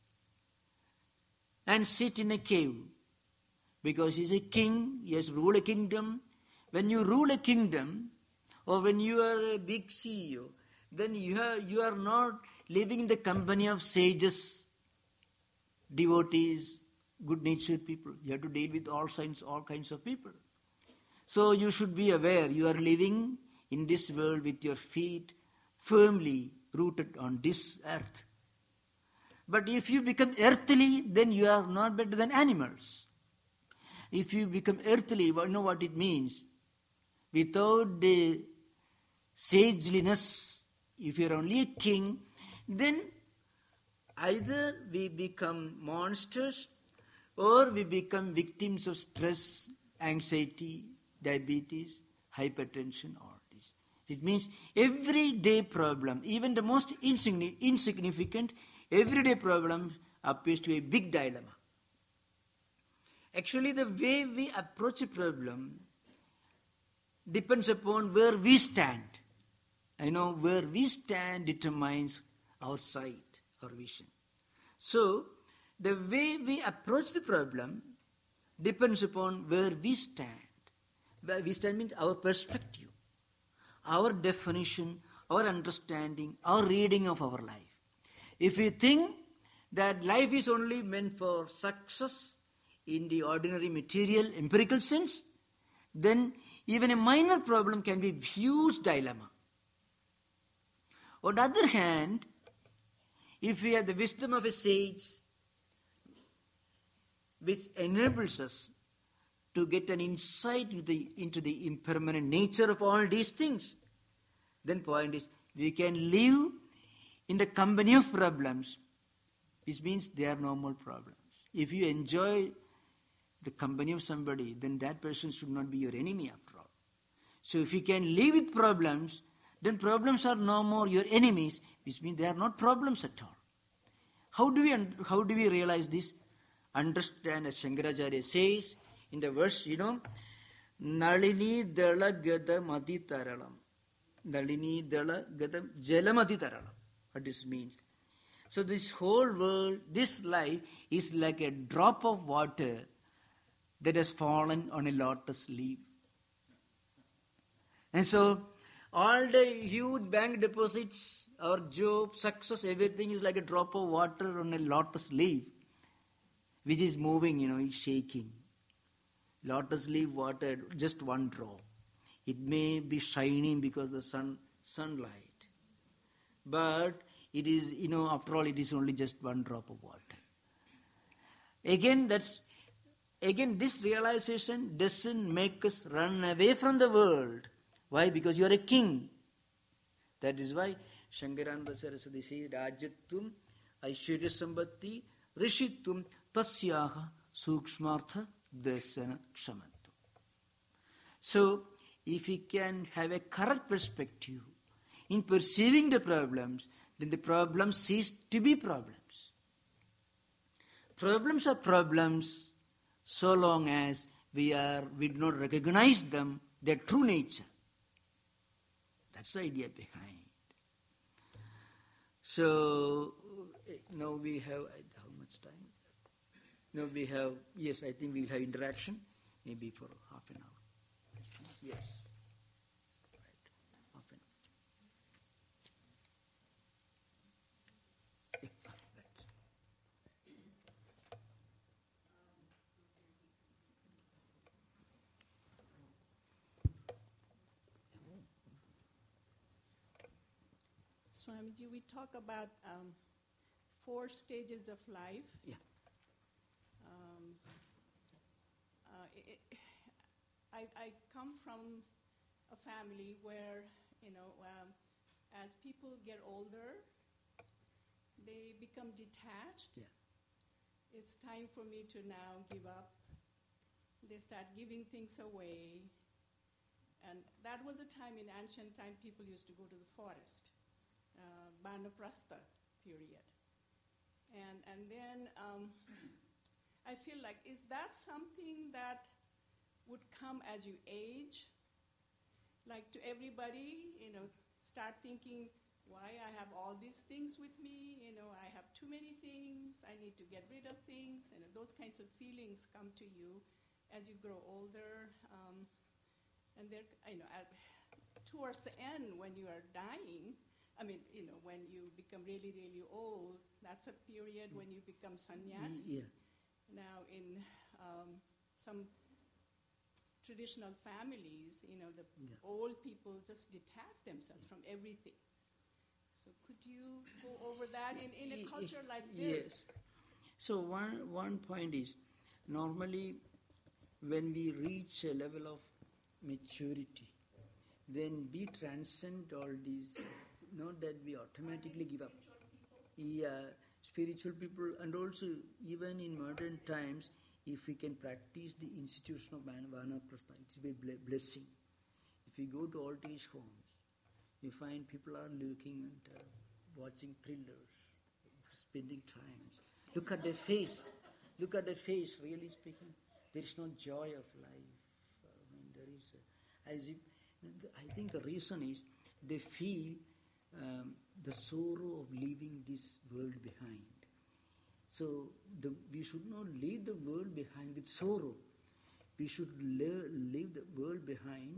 and sit in a cave. Because he's a king, he has ruled a kingdom. When you rule a kingdom, or when you are a big CEO, then you are not living in the company of sages, devotees, good-natured people. You have to deal with all kinds of people. So you should be aware you are living in this world with your feet firmly rooted on this earth. But if you become earthly, then you are not better than animals. If you become earthly, you know what it means. Without the sageliness, if you are only a king, then either we become monsters or we become victims of stress, anxiety, diabetes, hypertension, all this. It means everyday problem, even the most insignificant everyday problem appears to be a big dilemma. Actually, the way we approach a problem depends upon where we stand. Where we stand determines our sight, our vision. So, the way we approach the problem depends upon where we stand. Where we stand means our perspective, our definition, our understanding, our reading of our life. If we think that life is only meant for success in the ordinary material, empirical sense, then even a minor problem can be a huge dilemma. On the other hand, if we have the wisdom of a sage, which enables us to get an insight into the impermanent nature of all these things, then point is, we can live in the company of problems, which means they are normal problems. If you enjoy the company of somebody, then that person should not be your enemy after all. So if you can live with problems, then problems are no more your enemies, which means they are not problems at all. How do we realize this? Understand, as Shankaracharya says in the verse, Nalini Dala Gada Mati Taralam. Nalini Dala Gada Jalamati Taralam. What this means? So this whole world, this life is like a drop of water that has fallen on a lotus leaf. And so, all the huge bank deposits, our job, success, everything is like a drop of water on a lotus leaf, which is moving, it's shaking. Lotus leaf water, just one drop. It may be shining because of the sunlight. But it is, after all, it is only just one drop of water. Again, this realization doesn't make us run away from the world. Why? Because you are a king. That is why Shankarananda Saraswati says, Rajyatvam, Aishwarya Sambhati, Rishitvam, Tasyaha, Sukshmartha, Darsana, Kshamatvam. So, if we can have a correct perspective in perceiving the problems, then the problems cease to be problems. Problems are problems so long as we do not recognize them, their true nature. That's the idea behind. So, now we have, how much time? Now we have, yes, I think we'll have interaction, maybe for half an hour. Yes. Right, half an hour. Yeah, right. Swamiji, we talk about 4 stages of life. Yeah. I come from a family where, as people get older, they become detached. Yeah. It's time for me to now give up. They start giving things away. And that was a time in ancient time people used to go to the forest. Banaprastha period. And then I feel like, is that something that would come as you age? Like to everybody, start thinking, why I have all these things with me, I have too many things, I need to get rid of things, those kinds of feelings come to you as you grow older. And they're, towards the end when you are dying, when you become really, really old, that's a period when you become sannyasi. Yeah. Now, in some traditional families, the old people just detach themselves from everything. So could you go over that in a culture like this? Yes. So one point is, normally when we reach a level of maturity, then we transcend all these, not that we automatically give up. Yeah, spiritual people, and also even in modern times, if we can practice the institution of Vanaprastha, it's a blessing. If we go to old age homes, you find people are looking and watching thrillers, spending times. Look at their face. Look at their face, really speaking. There is no joy of life. I think the reason is they feel the sorrow of leaving this world behind. So we should not leave the world behind with sorrow. We should leave the world behind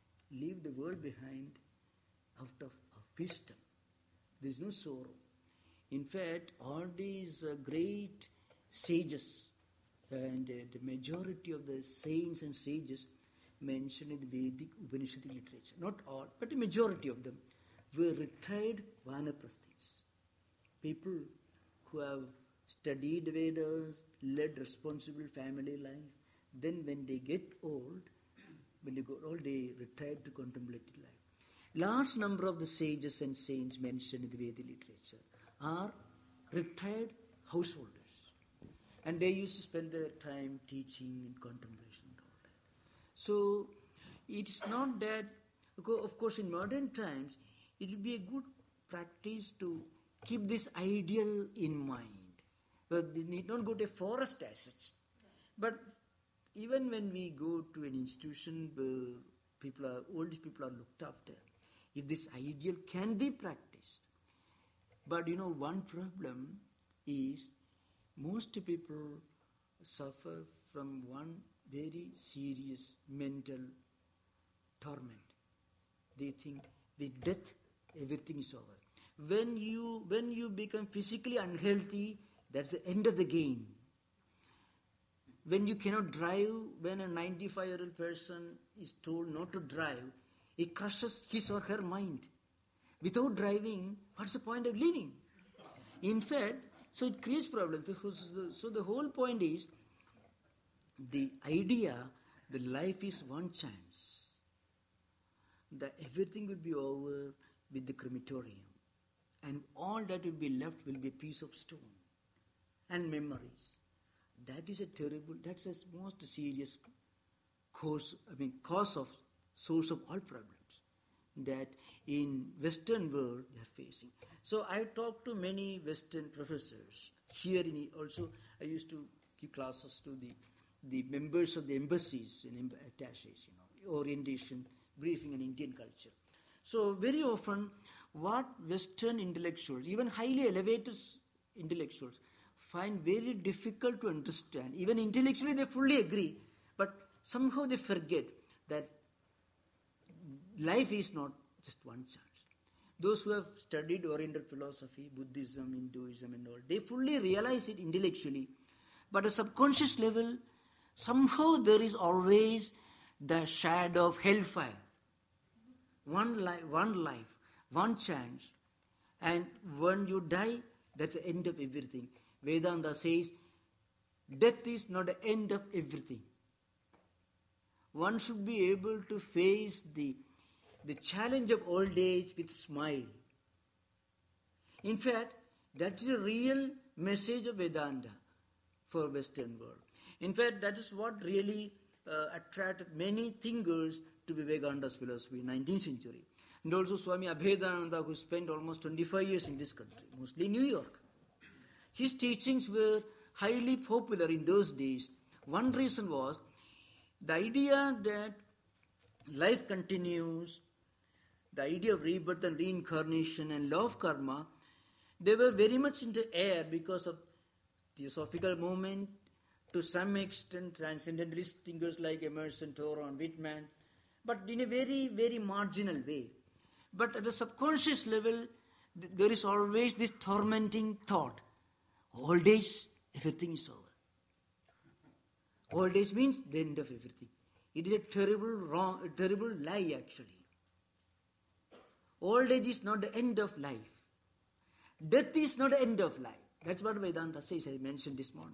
out of wisdom. There is no sorrow. In fact, all these great sages and the majority of the saints and sages mentioned in the Vedic Upanishadic literature, not all, but a majority of them, were retired Vanaprasthis. People who have studied Vedas, led responsible family life. Then when they get old, they retire to contemplative life. Large number of the sages and saints mentioned in the Vedic literature are retired householders. And they used to spend their time teaching and contemplation and all that. So it's not that, of course in modern times, it would be a good practice to keep this ideal in mind. But we need not go to a forest as such. But even when we go to an institution where old people are looked after, if this ideal can be practiced. But one problem is most people suffer from one very serious mental torment. They think with death everything is over. When you become physically unhealthy, that's the end of the game. When you cannot drive, when a 95-year-old person is told not to drive, it crushes his or her mind. Without driving, what's the point of living? In fact, so it creates problems. So the whole point is, the idea that life is one chance, that everything will be over with the crematorium, and all that will be left will be a piece of stone and memories. That's a most serious cause of source of all problems that in Western world they are facing. So I talked to many Western professors here. Also, I used to give classes to the members of the embassies and attaches, orientation, briefing on Indian culture. So very often, what Western intellectuals, even highly elevated intellectuals, find very difficult to understand. Even intellectually they fully agree, but somehow they forget that life is not just one chance. Those who have studied Oriental philosophy, Buddhism, Hinduism and all, they fully realize it intellectually. But at a subconscious level, somehow there is always the shadow of hellfire. One life, one chance. And when you die, that's the end of everything. Vedanta says, death is not the end of everything. One should be able to face the challenge of old age with smile. In fact, that is a real message of Vedanta for Western world. In fact, that is what really attracted many thinkers to Vivekananda's philosophy in 19th century. And also Swami Abhedananda, who spent almost 25 years in this country, mostly New York. His teachings were highly popular in those days. One reason was the idea that life continues, the idea of rebirth and reincarnation and law of karma, they were very much into air because of theosophical movement, to some extent transcendentalist thinkers like Emerson, Thoreau and Whitman, but in a very, very marginal way. But at a subconscious level, there is always this tormenting thought. Old age, everything is over. Old age means the end of everything. It is a terrible lie actually. Old age is not the end of life. Death is not the end of life. That's what Vedanta says, I mentioned this morning.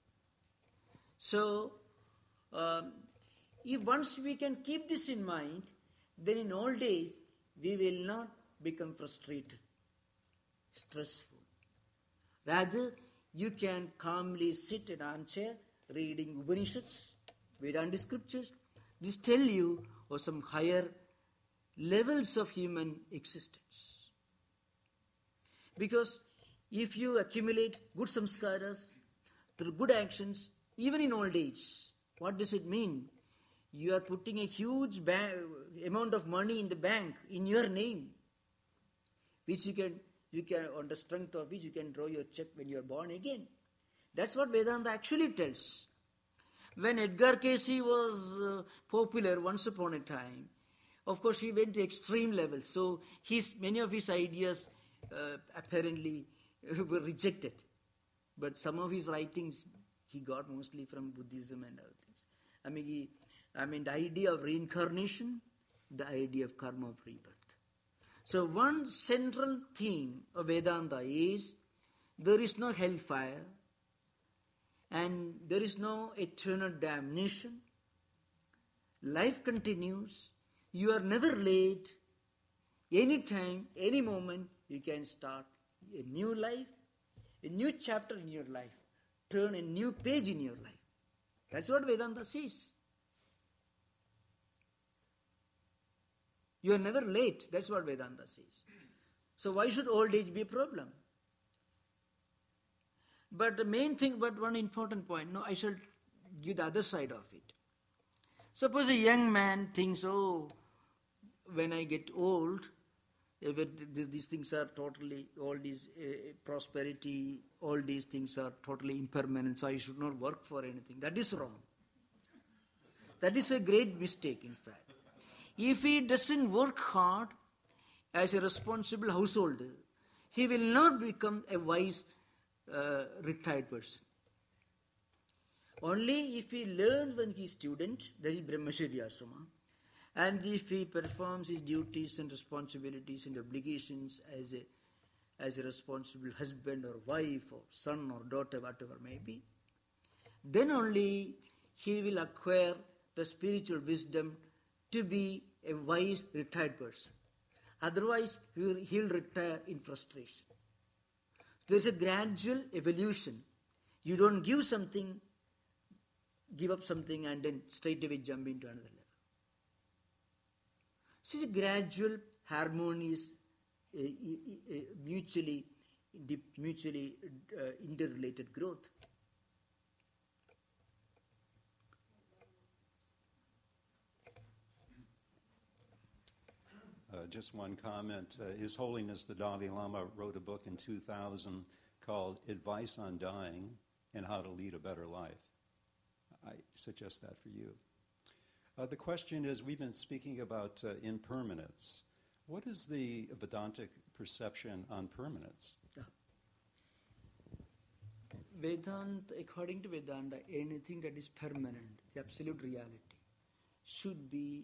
So, if once we can keep this in mind, then in old age, we will not become frustrated, stressful. Rather, you can calmly sit in an armchair reading Upanishads, Vedanta scriptures. This tell you of some higher levels of human existence. Because if you accumulate good samskaras through good actions, even in old age, what does it mean? You are putting a huge amount of money in the bank in your name, which you can, on the strength of which you can draw your check when you are born again. That's what Vedanta actually tells. When Edgar Cayce was popular once upon a time, of course he went to extreme levels. So many of his ideas apparently were rejected. But some of his writings he got mostly from Buddhism and other things. The idea of reincarnation, the idea of karma of rebirth. So one central theme of Vedanta is there is no hellfire and there is no eternal damnation. Life continues. You are never late. Anytime, any moment, you can start a new life, a new chapter in your life, turn a new page in your life. That's what Vedanta says. You are never late. That's what Vedanta says. So why should old age be a problem? But the main thing, but one important point, I shall give the other side of it. Suppose a young man thinks, when I get old, these things are totally, all these prosperity, all these things are totally impermanent, so I should not work for anything. That is wrong. That is a great mistake, in fact. If he doesn't work hard as a responsible householder, he will not become a wise retired person. Only if he learns when he is student, that is Brahmacharya Asrama, and if he performs his duties and responsibilities and obligations as a responsible husband or wife or son or daughter, whatever may be, then only he will acquire the spiritual wisdom to be a wise retired person. Otherwise, he'll retire in frustration. There's a gradual evolution. You don't give up something and then straight away jump into another level. So it's a gradual, harmonious, mutually interrelated growth. Just one comment. His Holiness the Dalai Lama wrote a book in 2000 called Advice on Dying and How to Lead a Better Life. I suggest that for you. The question is, we've been speaking about impermanence. What is the Vedantic perception on permanence? Vedanta, according to Vedanta, anything that is permanent, the absolute reality, should be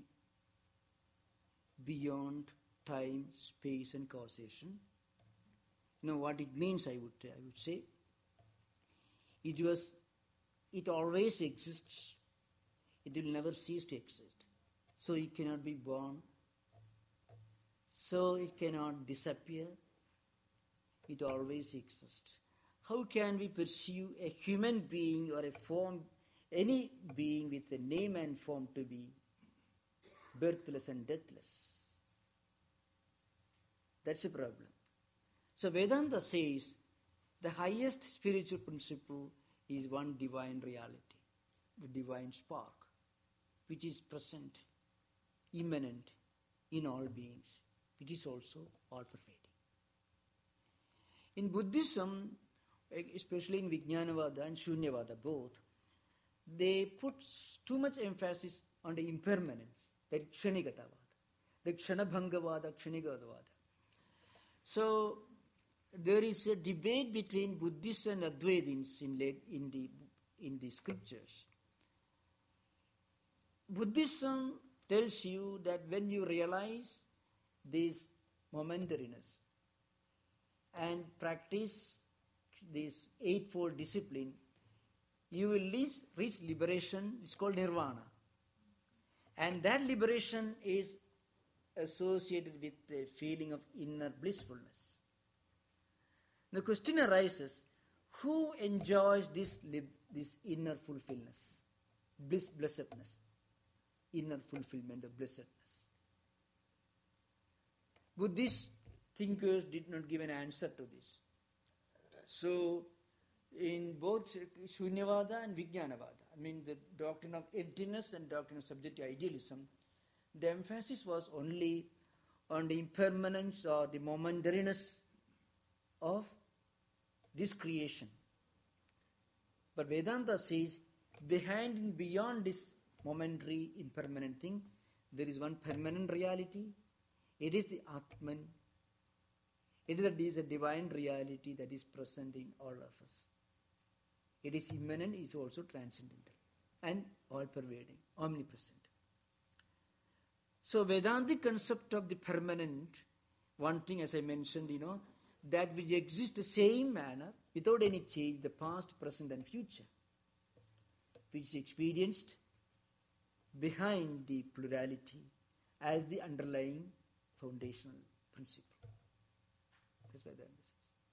beyond time, space, and causation. You know what it means, I would say. It always exists. It will never cease to exist. So it cannot be born. So it cannot disappear. It always exists. How can we pursue a human being or a form, any being with a name and form to be birthless and deathless? That's a problem. So Vedanta says the highest spiritual principle is one divine reality, the divine spark, which is present, immanent in all beings, which is also all-pervading. In Buddhism, especially in Vijnanavada and Shunyavada both, they put too much emphasis on the impermanence, the Kshanikatavada, the Kshanabhangavada, Kshanikatavada. So there is a debate between Buddhists and Advaitins in the scriptures. Buddhism tells you that when you realize this momentariness and practice this eightfold discipline, you will reach liberation. It's called nirvana. And that liberation is associated with a feeling of inner blissfulness. The question arises, who enjoys this inner fulfillment, blessedness, inner fulfillment of blessedness? Buddhist thinkers did not give an answer to this. So, in both Shunyavada and Vijnanavada, the doctrine of emptiness and doctrine of subjective idealism, the emphasis was only on the impermanence or the momentariness of this creation. But Vedanta says, behind and beyond this momentary, impermanent thing, there is one permanent reality. It is the Atman. It is a divine reality that is present in all of us. It is immanent, it is also transcendental and all-pervading, omnipresent. So Vedantic concept of the permanent, one thing as I mentioned, that which exists the same manner without any change, the past, present and future, which is experienced behind the plurality as the underlying foundational principle. That's Vedanta says.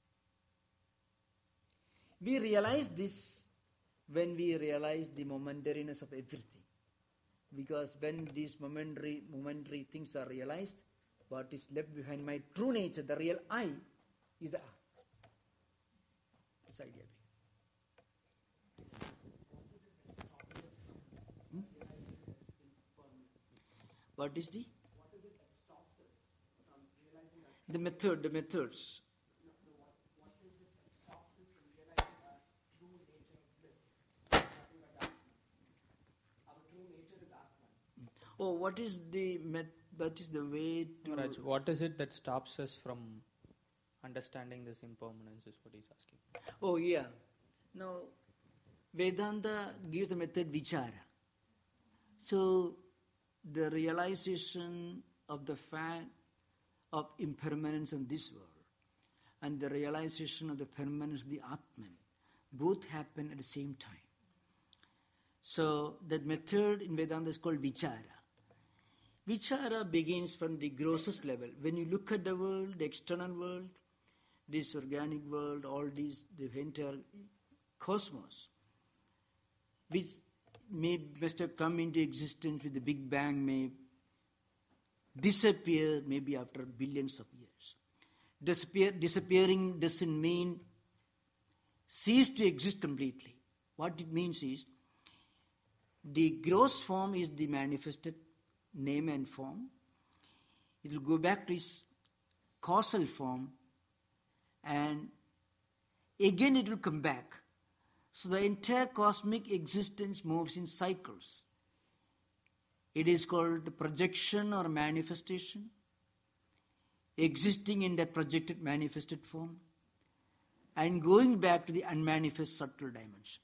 We realize this when we realize the momentariness of everything. Because when these momentary things are realized, what is left behind my true nature, the real I, is the I. This idea. What is the? What is it that stops us from realizing that? The methods. What is it that stops us from realizing our true nature of bliss? Nothing but that. Our true nature is what is the way to... Maharaj, what is it that stops us from understanding this impermanence is what he's asking. Oh, yeah. Now, Vedanta gives the method vichara. So, the realization of the fact of impermanence of this world and the realization of the permanence of the Atman both happen at the same time. So, that method in Vedanta is called vichara. Vichara begins from the grossest level. When you look at the world, the external world, this organic world, all these, the entire cosmos, which must have come into existence with the Big Bang, may disappear maybe after billions of years. Disappearing doesn't mean cease to exist completely. What it means is, the gross form is the manifested name and form. It will go back to its causal form, and again it will come back. So the entire cosmic existence moves in cycles. It is called projection or manifestation, existing in that projected manifested form, and going back to the unmanifest subtle dimension.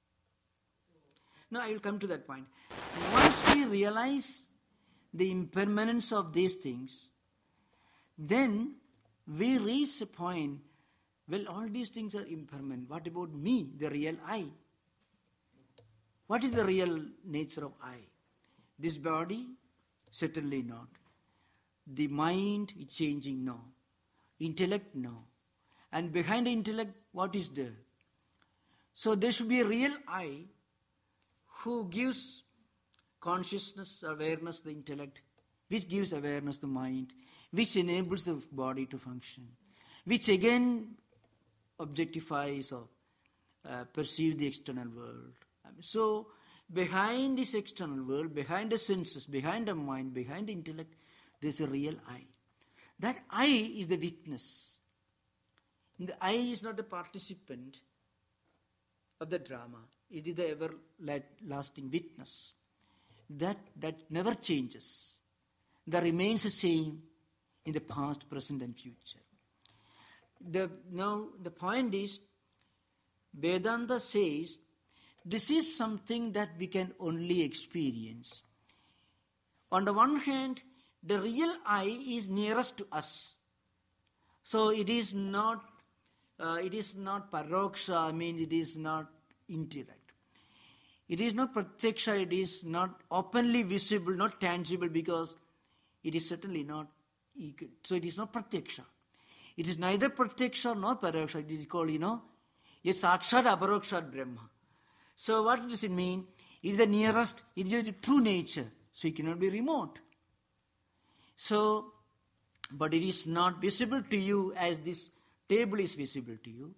Now I will come to that point. Once we realize the impermanence of these things, then we reach a point, well, all these things are impermanent. What about me, the real I? What is the real nature of I? This body? Certainly not. The mind is changing? No. Intellect? No. And behind the intellect, what is there? So there should be a real I who gives consciousness, awareness, the intellect, which gives awareness, the mind, which enables the body to function, which again objectifies or perceives the external world. So, behind this external world, behind the senses, behind the mind, behind the intellect, there is a real I. That I is the witness. The I is not the participant of the drama. It is the everlasting witness. That never changes. That remains the same in the past, present and future. Now the point is, Vedanta says, this is something that we can only experience. On the one hand, the real I is nearest to us. So it is not paroksha, it is not intellect. It is not pratyaksha, it is not openly visible, not tangible, because it is certainly not equal. So it is not pratyaksha. It is neither pratyaksha nor paroksha. It is called, yes, sakshat aparokshat brahma. So what does it mean? It is the nearest, it is the true nature. So it cannot be remote. So, but it is not visible to you as this table is visible to you.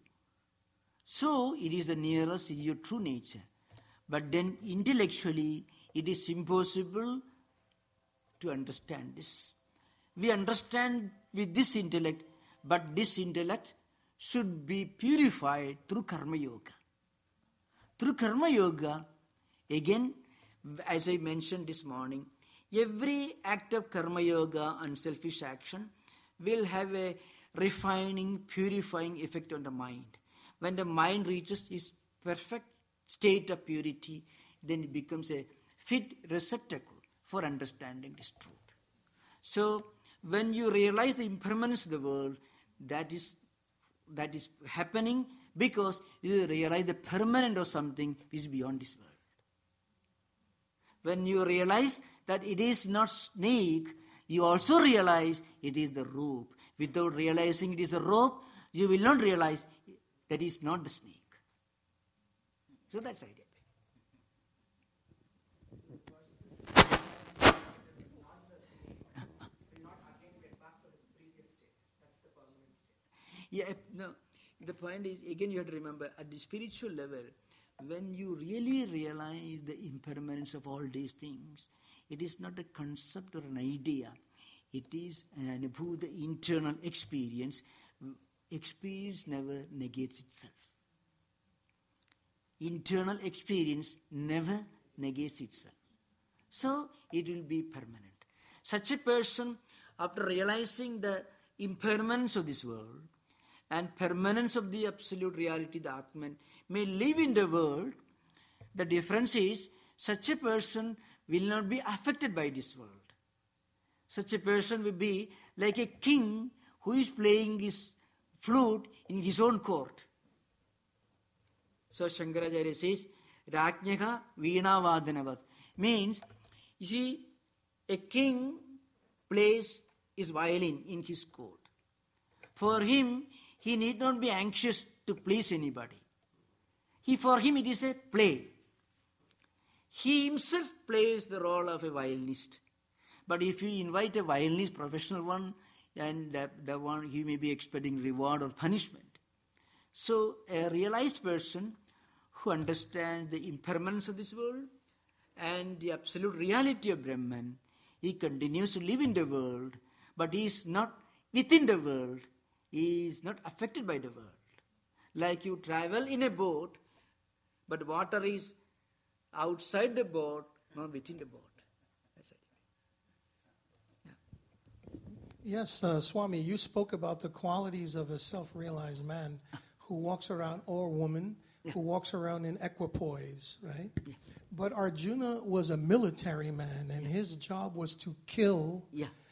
So it is the nearest, it is your true nature. But then intellectually, it is impossible to understand this. We understand with this intellect, but this intellect should be purified through karma yoga. Through karma yoga, again, as I mentioned this morning, every act of karma yoga, unselfish action, will have a refining, purifying effect on the mind. When the mind reaches its perfect state of purity, then it becomes a fit receptacle for understanding this truth. So, when you realize the impermanence of the world, that is happening because you realize the permanence of something which is beyond this world. When you realize that it is not snake, you also realize it is the rope. Without realizing it is a rope, you will not realize that it is not the snake. So that's the idea. Yeah, no. The point is, again, you have to remember, at the spiritual level, when you really realize the impermanence of all these things, it is not a concept or an idea. It is an above the internal experience. Experience never negates itself. Internal experience never negates itself. So it will be permanent. Such a person, after realizing the impermanence of this world and permanence of the absolute reality, the Atman, may live in the world. The difference is, such a person will not be affected by this world. Such a person will be like a king who is playing his flute in his own court. So Shankaracharya says, Rajnyaha Veena-vadanavat. Means, you see, a king plays his violin in his court. For him, he need not be anxious to please anybody. For him, it is a play. He himself plays the role of a violinist. But if you invite a violinist, professional one, and the one, he may be expecting reward or punishment. So a realized person who understands the impermanence of this world and the absolute reality of Brahman, he continues to live in the world, but he is not within the world. He is not affected by the world. Like you travel in a boat, but water is outside the boat, not within the boat. That's it. Yeah. Yes, Swami, you spoke about the qualities of a self-realized man who walks around, or woman, who walks around in equipoise, right? Yeah. But Arjuna was a military man, and his job was to kill,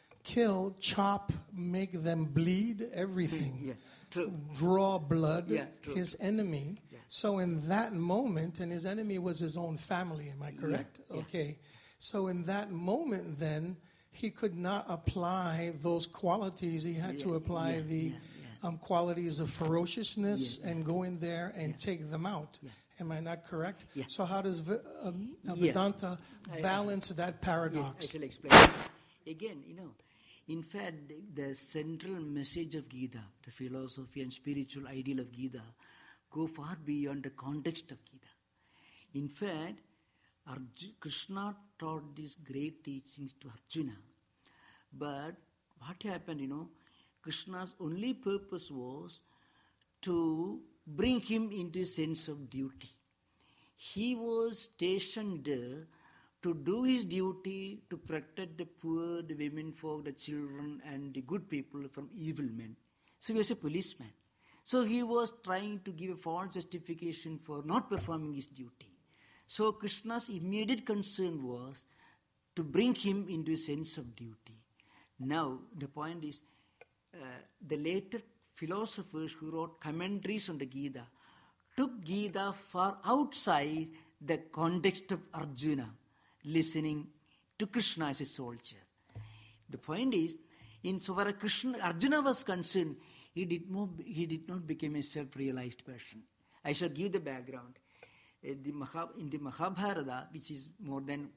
chop, make them bleed, everything. Yeah, true. Draw blood, true. his enemy. Yeah. So in that moment, and his enemy was his own family, am I correct? Yeah. Okay. So in that moment then, he could not apply those qualities. He had to apply the qualities of ferociousness and go in there and take them out. Yeah. Am I not correct? Yeah. So how does Vedanta balance that paradox? Yes, I shall explain. Again, in fact, the central message of Gita, the philosophy and spiritual ideal of Gita, go far beyond the context of Gita. In fact, Krishna taught these great teachings to Arjuna. But what happened, Krishna's only purpose was to bring him into a sense of duty. He was stationed there to do his duty to protect the poor, the women folk, the children, and the good people from evil men. So he was a policeman. So he was trying to give a false justification for not performing his duty. So Krishna's immediate concern was to bring him into a sense of duty. Now, the point is, the later philosophers who wrote commentaries on the Gita took Gita far outside the context of Arjuna listening to Krishna as a soldier. The point is, insofar as Arjuna was concerned, he did not become a self-realized person. I shall give the background. In the Mahabharata, which is more than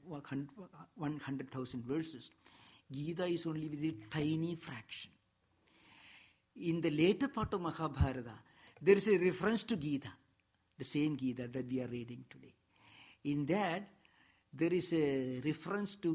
100,000 verses, Gita is only with a tiny fraction. In the later part of Mahabharata, there is a reference to Gita, the same Gita that we are reading today. In that, there is a reference to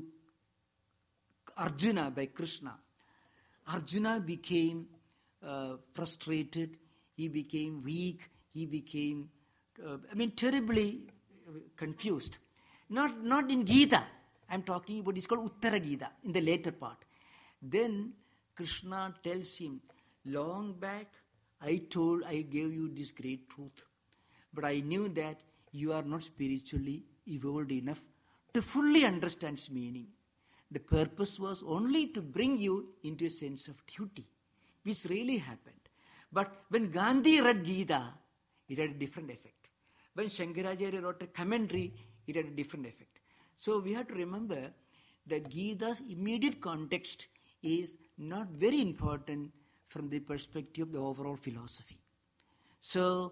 Arjuna by Krishna. Arjuna became frustrated, he became weak, he became, terribly confused. Not in Gita. I'm talking about, it's called Uttara Gita, in the later part. Then Krishna tells him, long back, I gave you this great truth. But I knew that you are not spiritually evolved enough to fully understand its meaning. The purpose was only to bring you into a sense of duty, which really happened. But when Gandhi read Gita, it had a different effect. When Shankaracharya wrote a commentary, it had a different effect. So we have to remember that Gita's immediate context is not very important from the perspective of the overall philosophy. So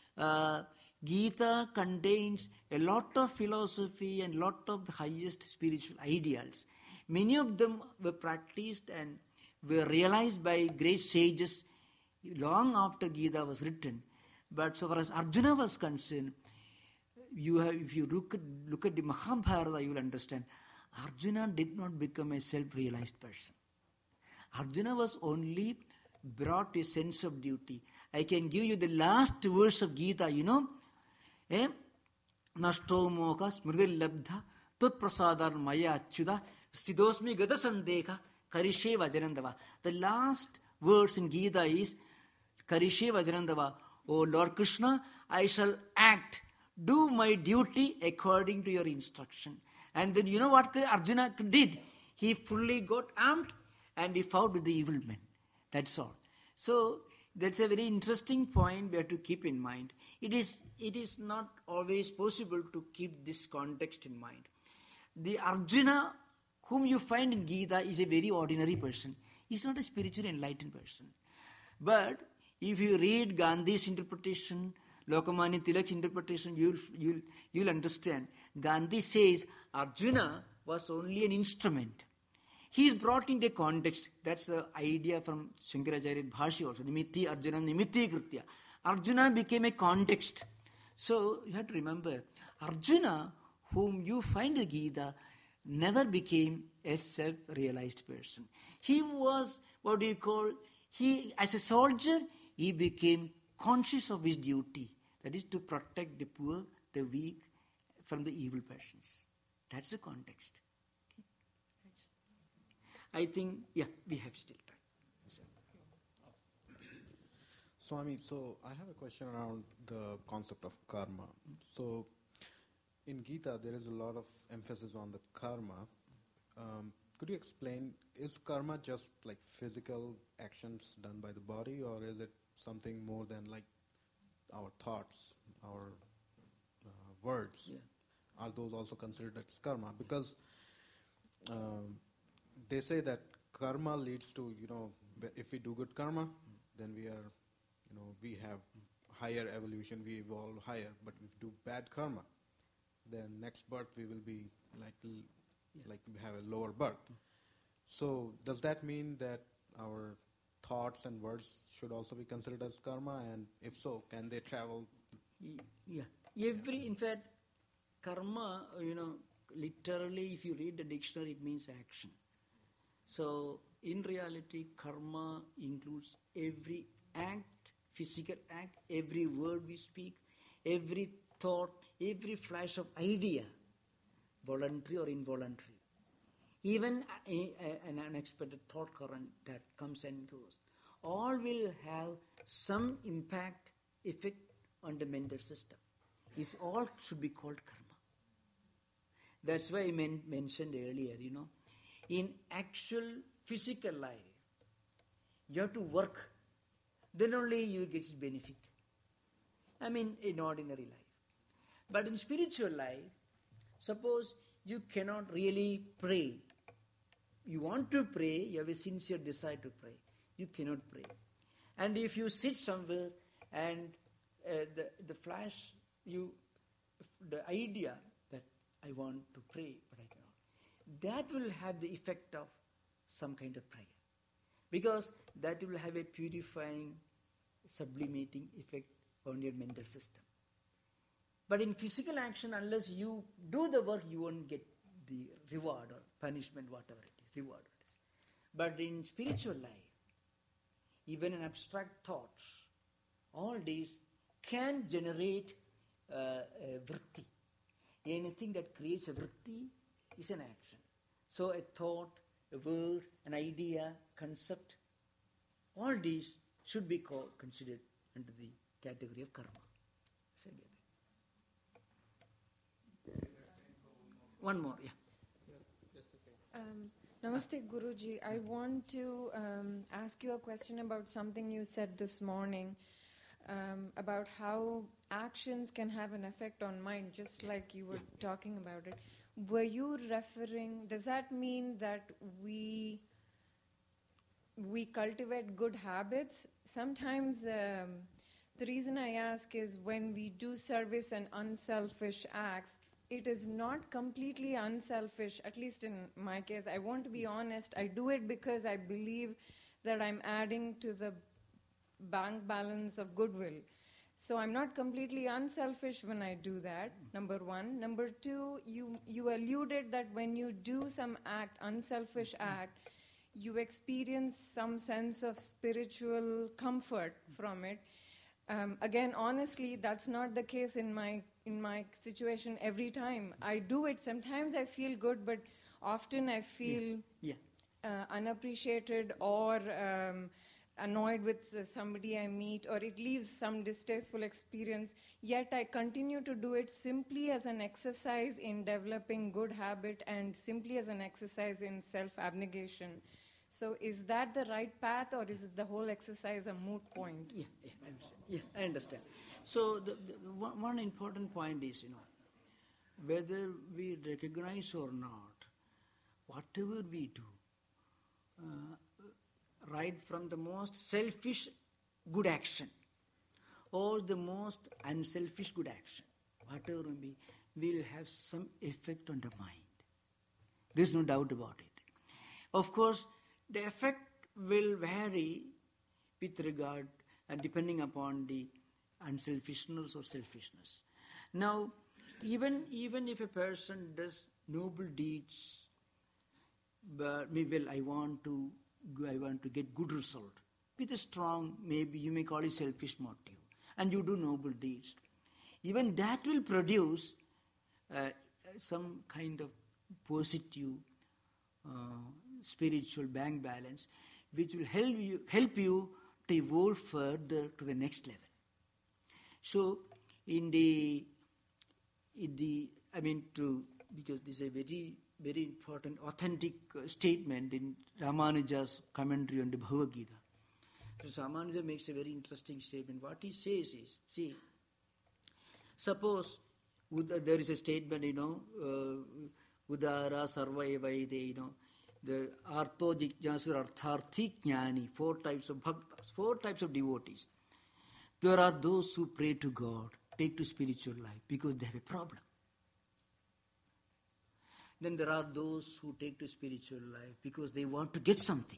Gita contains a lot of philosophy and lot of the highest spiritual ideals. Many of them were practiced and were realized by great sages long after Gita was written. But so far as Arjuna was concerned, if you look at the Mahabharata, you will understand Arjuna did not become a self-realized person. Arjuna was only brought to a sense of duty. I can give you the last verse of Gita, Nashto moka smridil labdha Tat prasadar maya achyuta sthidosmi gata sandekha karishe vajanandava. The last words in Gita is karishe vajanandava. O Lord Krishna, I shall act, do my duty according to your instruction. And then you know what Arjuna did? He fully got armed and he fought with the evil men. That's all. So that's a very interesting point we have to keep in mind. It is not always possible to keep this context in mind. The Arjuna whom you find in Gita is a very ordinary person. He's not a spiritually enlightened person. But if you read Gandhi's interpretation, Lokmanya Tilak's interpretation, you'll understand. Gandhi says Arjuna was only an instrument. He is brought into context. That's the idea from Shankaracharya Bhashi also. Nimitti Arjuna Nimitti Kritya. Arjuna became a context. So you have to remember, Arjuna, whom you find in Gita, never became a self-realized person. He was, as a soldier, he became conscious of his duty. That is to protect the poor, the weak, from the evil persons. That's the context. I think, we have still time. Swami, so I have a question around the concept of karma. So in Gita, there is a lot of emphasis on the karma. Could you explain, is karma just like physical actions done by the body, or is it something more than like our thoughts, our words? Yeah. Are those also considered as karma? Because they say that karma leads to, if we do good karma, then we are, we have higher evolution, we evolve higher. But if we do bad karma, then next birth we will be like we have a lower birth. So does that mean that our thoughts and words should also be considered as karma? And if so, can they travel? Yeah. In fact, karma, literally if you read the dictionary, it means action. So in reality, karma includes every act, physical act, every word we speak, every thought, every flash of idea, voluntary or involuntary. Even an unexpected thought current that comes and goes. All will have some impact, effect on the mental system. This all should be called karma. That's why I mentioned earlier, in actual physical life, you have to work, then only you get benefit. In ordinary life. But in spiritual life, suppose you cannot really pray. You want to pray, you have a sincere desire to pray. You cannot pray. And if you sit somewhere and the flash, the idea that I want to pray, but I cannot, that will have the effect of some kind of prayer. Because that will have a purifying, sublimating effect on your mental system. But in physical action, unless you do the work, you won't get the reward or punishment, whatever it is, reward it is. But in spiritual life, even an abstract thought, all these can generate a vritti. Anything that creates a vritti is an action. So a thought, a word, an idea, concept, all these should be considered under the category of karma. One more, Namaste, Guruji. I want to ask you a question about something you said this morning about how actions can have an effect on mind, just like you were talking about it. Were you referring, does that mean that we cultivate good habits? Sometimes the reason I ask is when we do service and unselfish acts, it is not completely unselfish, at least in my case. I want to be honest. I do it because I believe that I'm adding to the bank balance of goodwill. So I'm not completely unselfish when I do that, number one. Number two, you alluded that when you do some act, unselfish act, you experience some sense of spiritual comfort from it. Again, honestly, that's not the case in my in my situation every time. I do it. Sometimes I feel good, but often I feel Yeah. unappreciated or annoyed with somebody I meet, or it leaves some distasteful experience. Yet I continue to do it simply as an exercise in developing good habit and simply as an exercise in self-abnegation. So is that the right path, or is the whole exercise a moot point? Yeah, I understand. Yeah, I understand. So the one important point is, whether we recognize or not, whatever we do, right from the most selfish good action or the most unselfish good action, whatever it will have some effect on the mind. There's no doubt about it. Of course, the effect will vary with regard and depending upon the unselfishness or selfishness. Now, even if a person does noble deeds, but maybe I want to get good result with a strong, maybe you may call it selfish motive, and you do noble deeds, even that will produce some kind of positive spiritual bank balance, which will help you to evolve further to the next level. So, because this is a very, very important, authentic statement in Ramanuja's commentary on the Bhagavad Gita. So Ramanuja makes a very interesting statement. What he says is, see, suppose there is a statement, Udara Sarva Evaide, the Artho Jijnasur Artharthi Jnani, 4 types of bhaktas, 4 types of devotees. There are those who pray to God, take to spiritual life because they have a problem. Then there are those who take to spiritual life because they want to get something.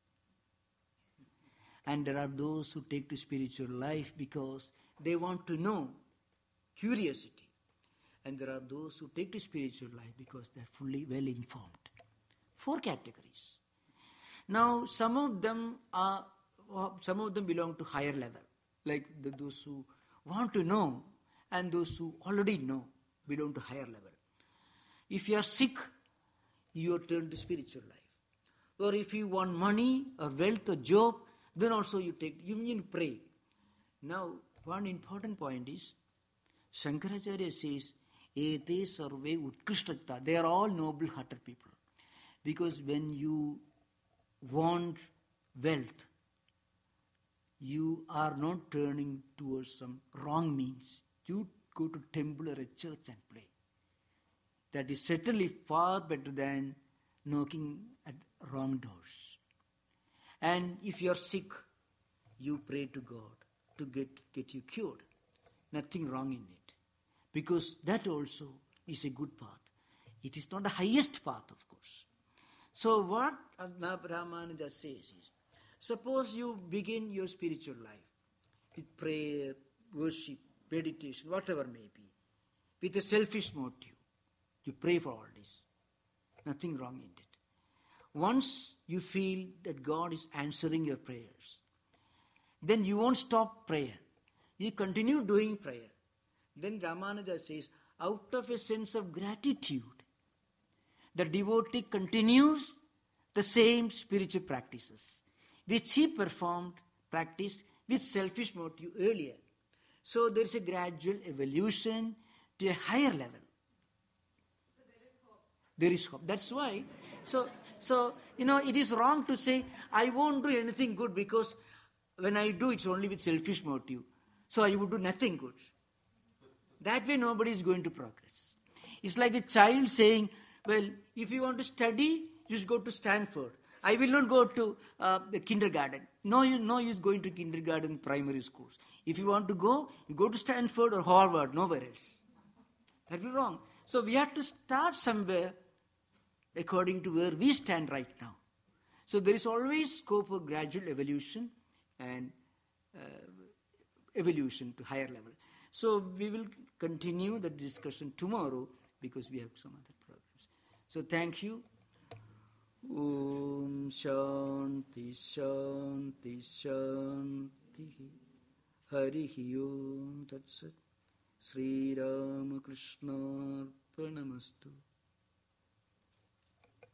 And there are those who take to spiritual life because they want to know, curiosity. And there are those who take to spiritual life because they are fully well informed. 4 categories. Now, some of them belong to higher level, like those who want to know, and those who already know belong to higher level. If you are sick, you are turned to spiritual life. Or if you want money or wealth or job, then also you need to pray. Now, one important point is, Shankaracharya says, Ete sarve utkrishtatva. They are all noble-hearted people. Because when you want wealth, you are not turning towards some wrong means. You go to temple or a church and pray. That is certainly far better than knocking at wrong doors. And if you are sick, you pray to God to get you cured. Nothing wrong in it. Because that also is a good path. It is not the highest path, of course. So what Ramanuja says is, suppose you begin your spiritual life with prayer, worship, meditation, whatever may be, with a selfish motive. You pray for all this. Nothing wrong in it. Once you feel that God is answering your prayers, then you won't stop prayer. You continue doing prayer. Then Ramanuja says, out of a sense of gratitude, the devotee continues the same spiritual practices, which he practiced with selfish motive earlier. So there is a gradual evolution to a higher level. There is hope. That's why. So it is wrong to say, I won't do anything good because when I do, it's only with selfish motive. So I would do nothing good. That way nobody is going to progress. It's like a child saying, well, if you want to study, just go to Stanford. I will not go to the kindergarten. No use going to kindergarten, primary schools. If you want to go, you go to Stanford or Harvard, nowhere else. That will be wrong. So we have to start somewhere according to where we stand right now. So there is always scope for gradual evolution and evolution to higher level. So we will continue the discussion tomorrow because we have some other programs. So thank you. Om Shanti Shanti Shanti Harihi Om Tat Sat Sri Ramakrishna Arpanamastu.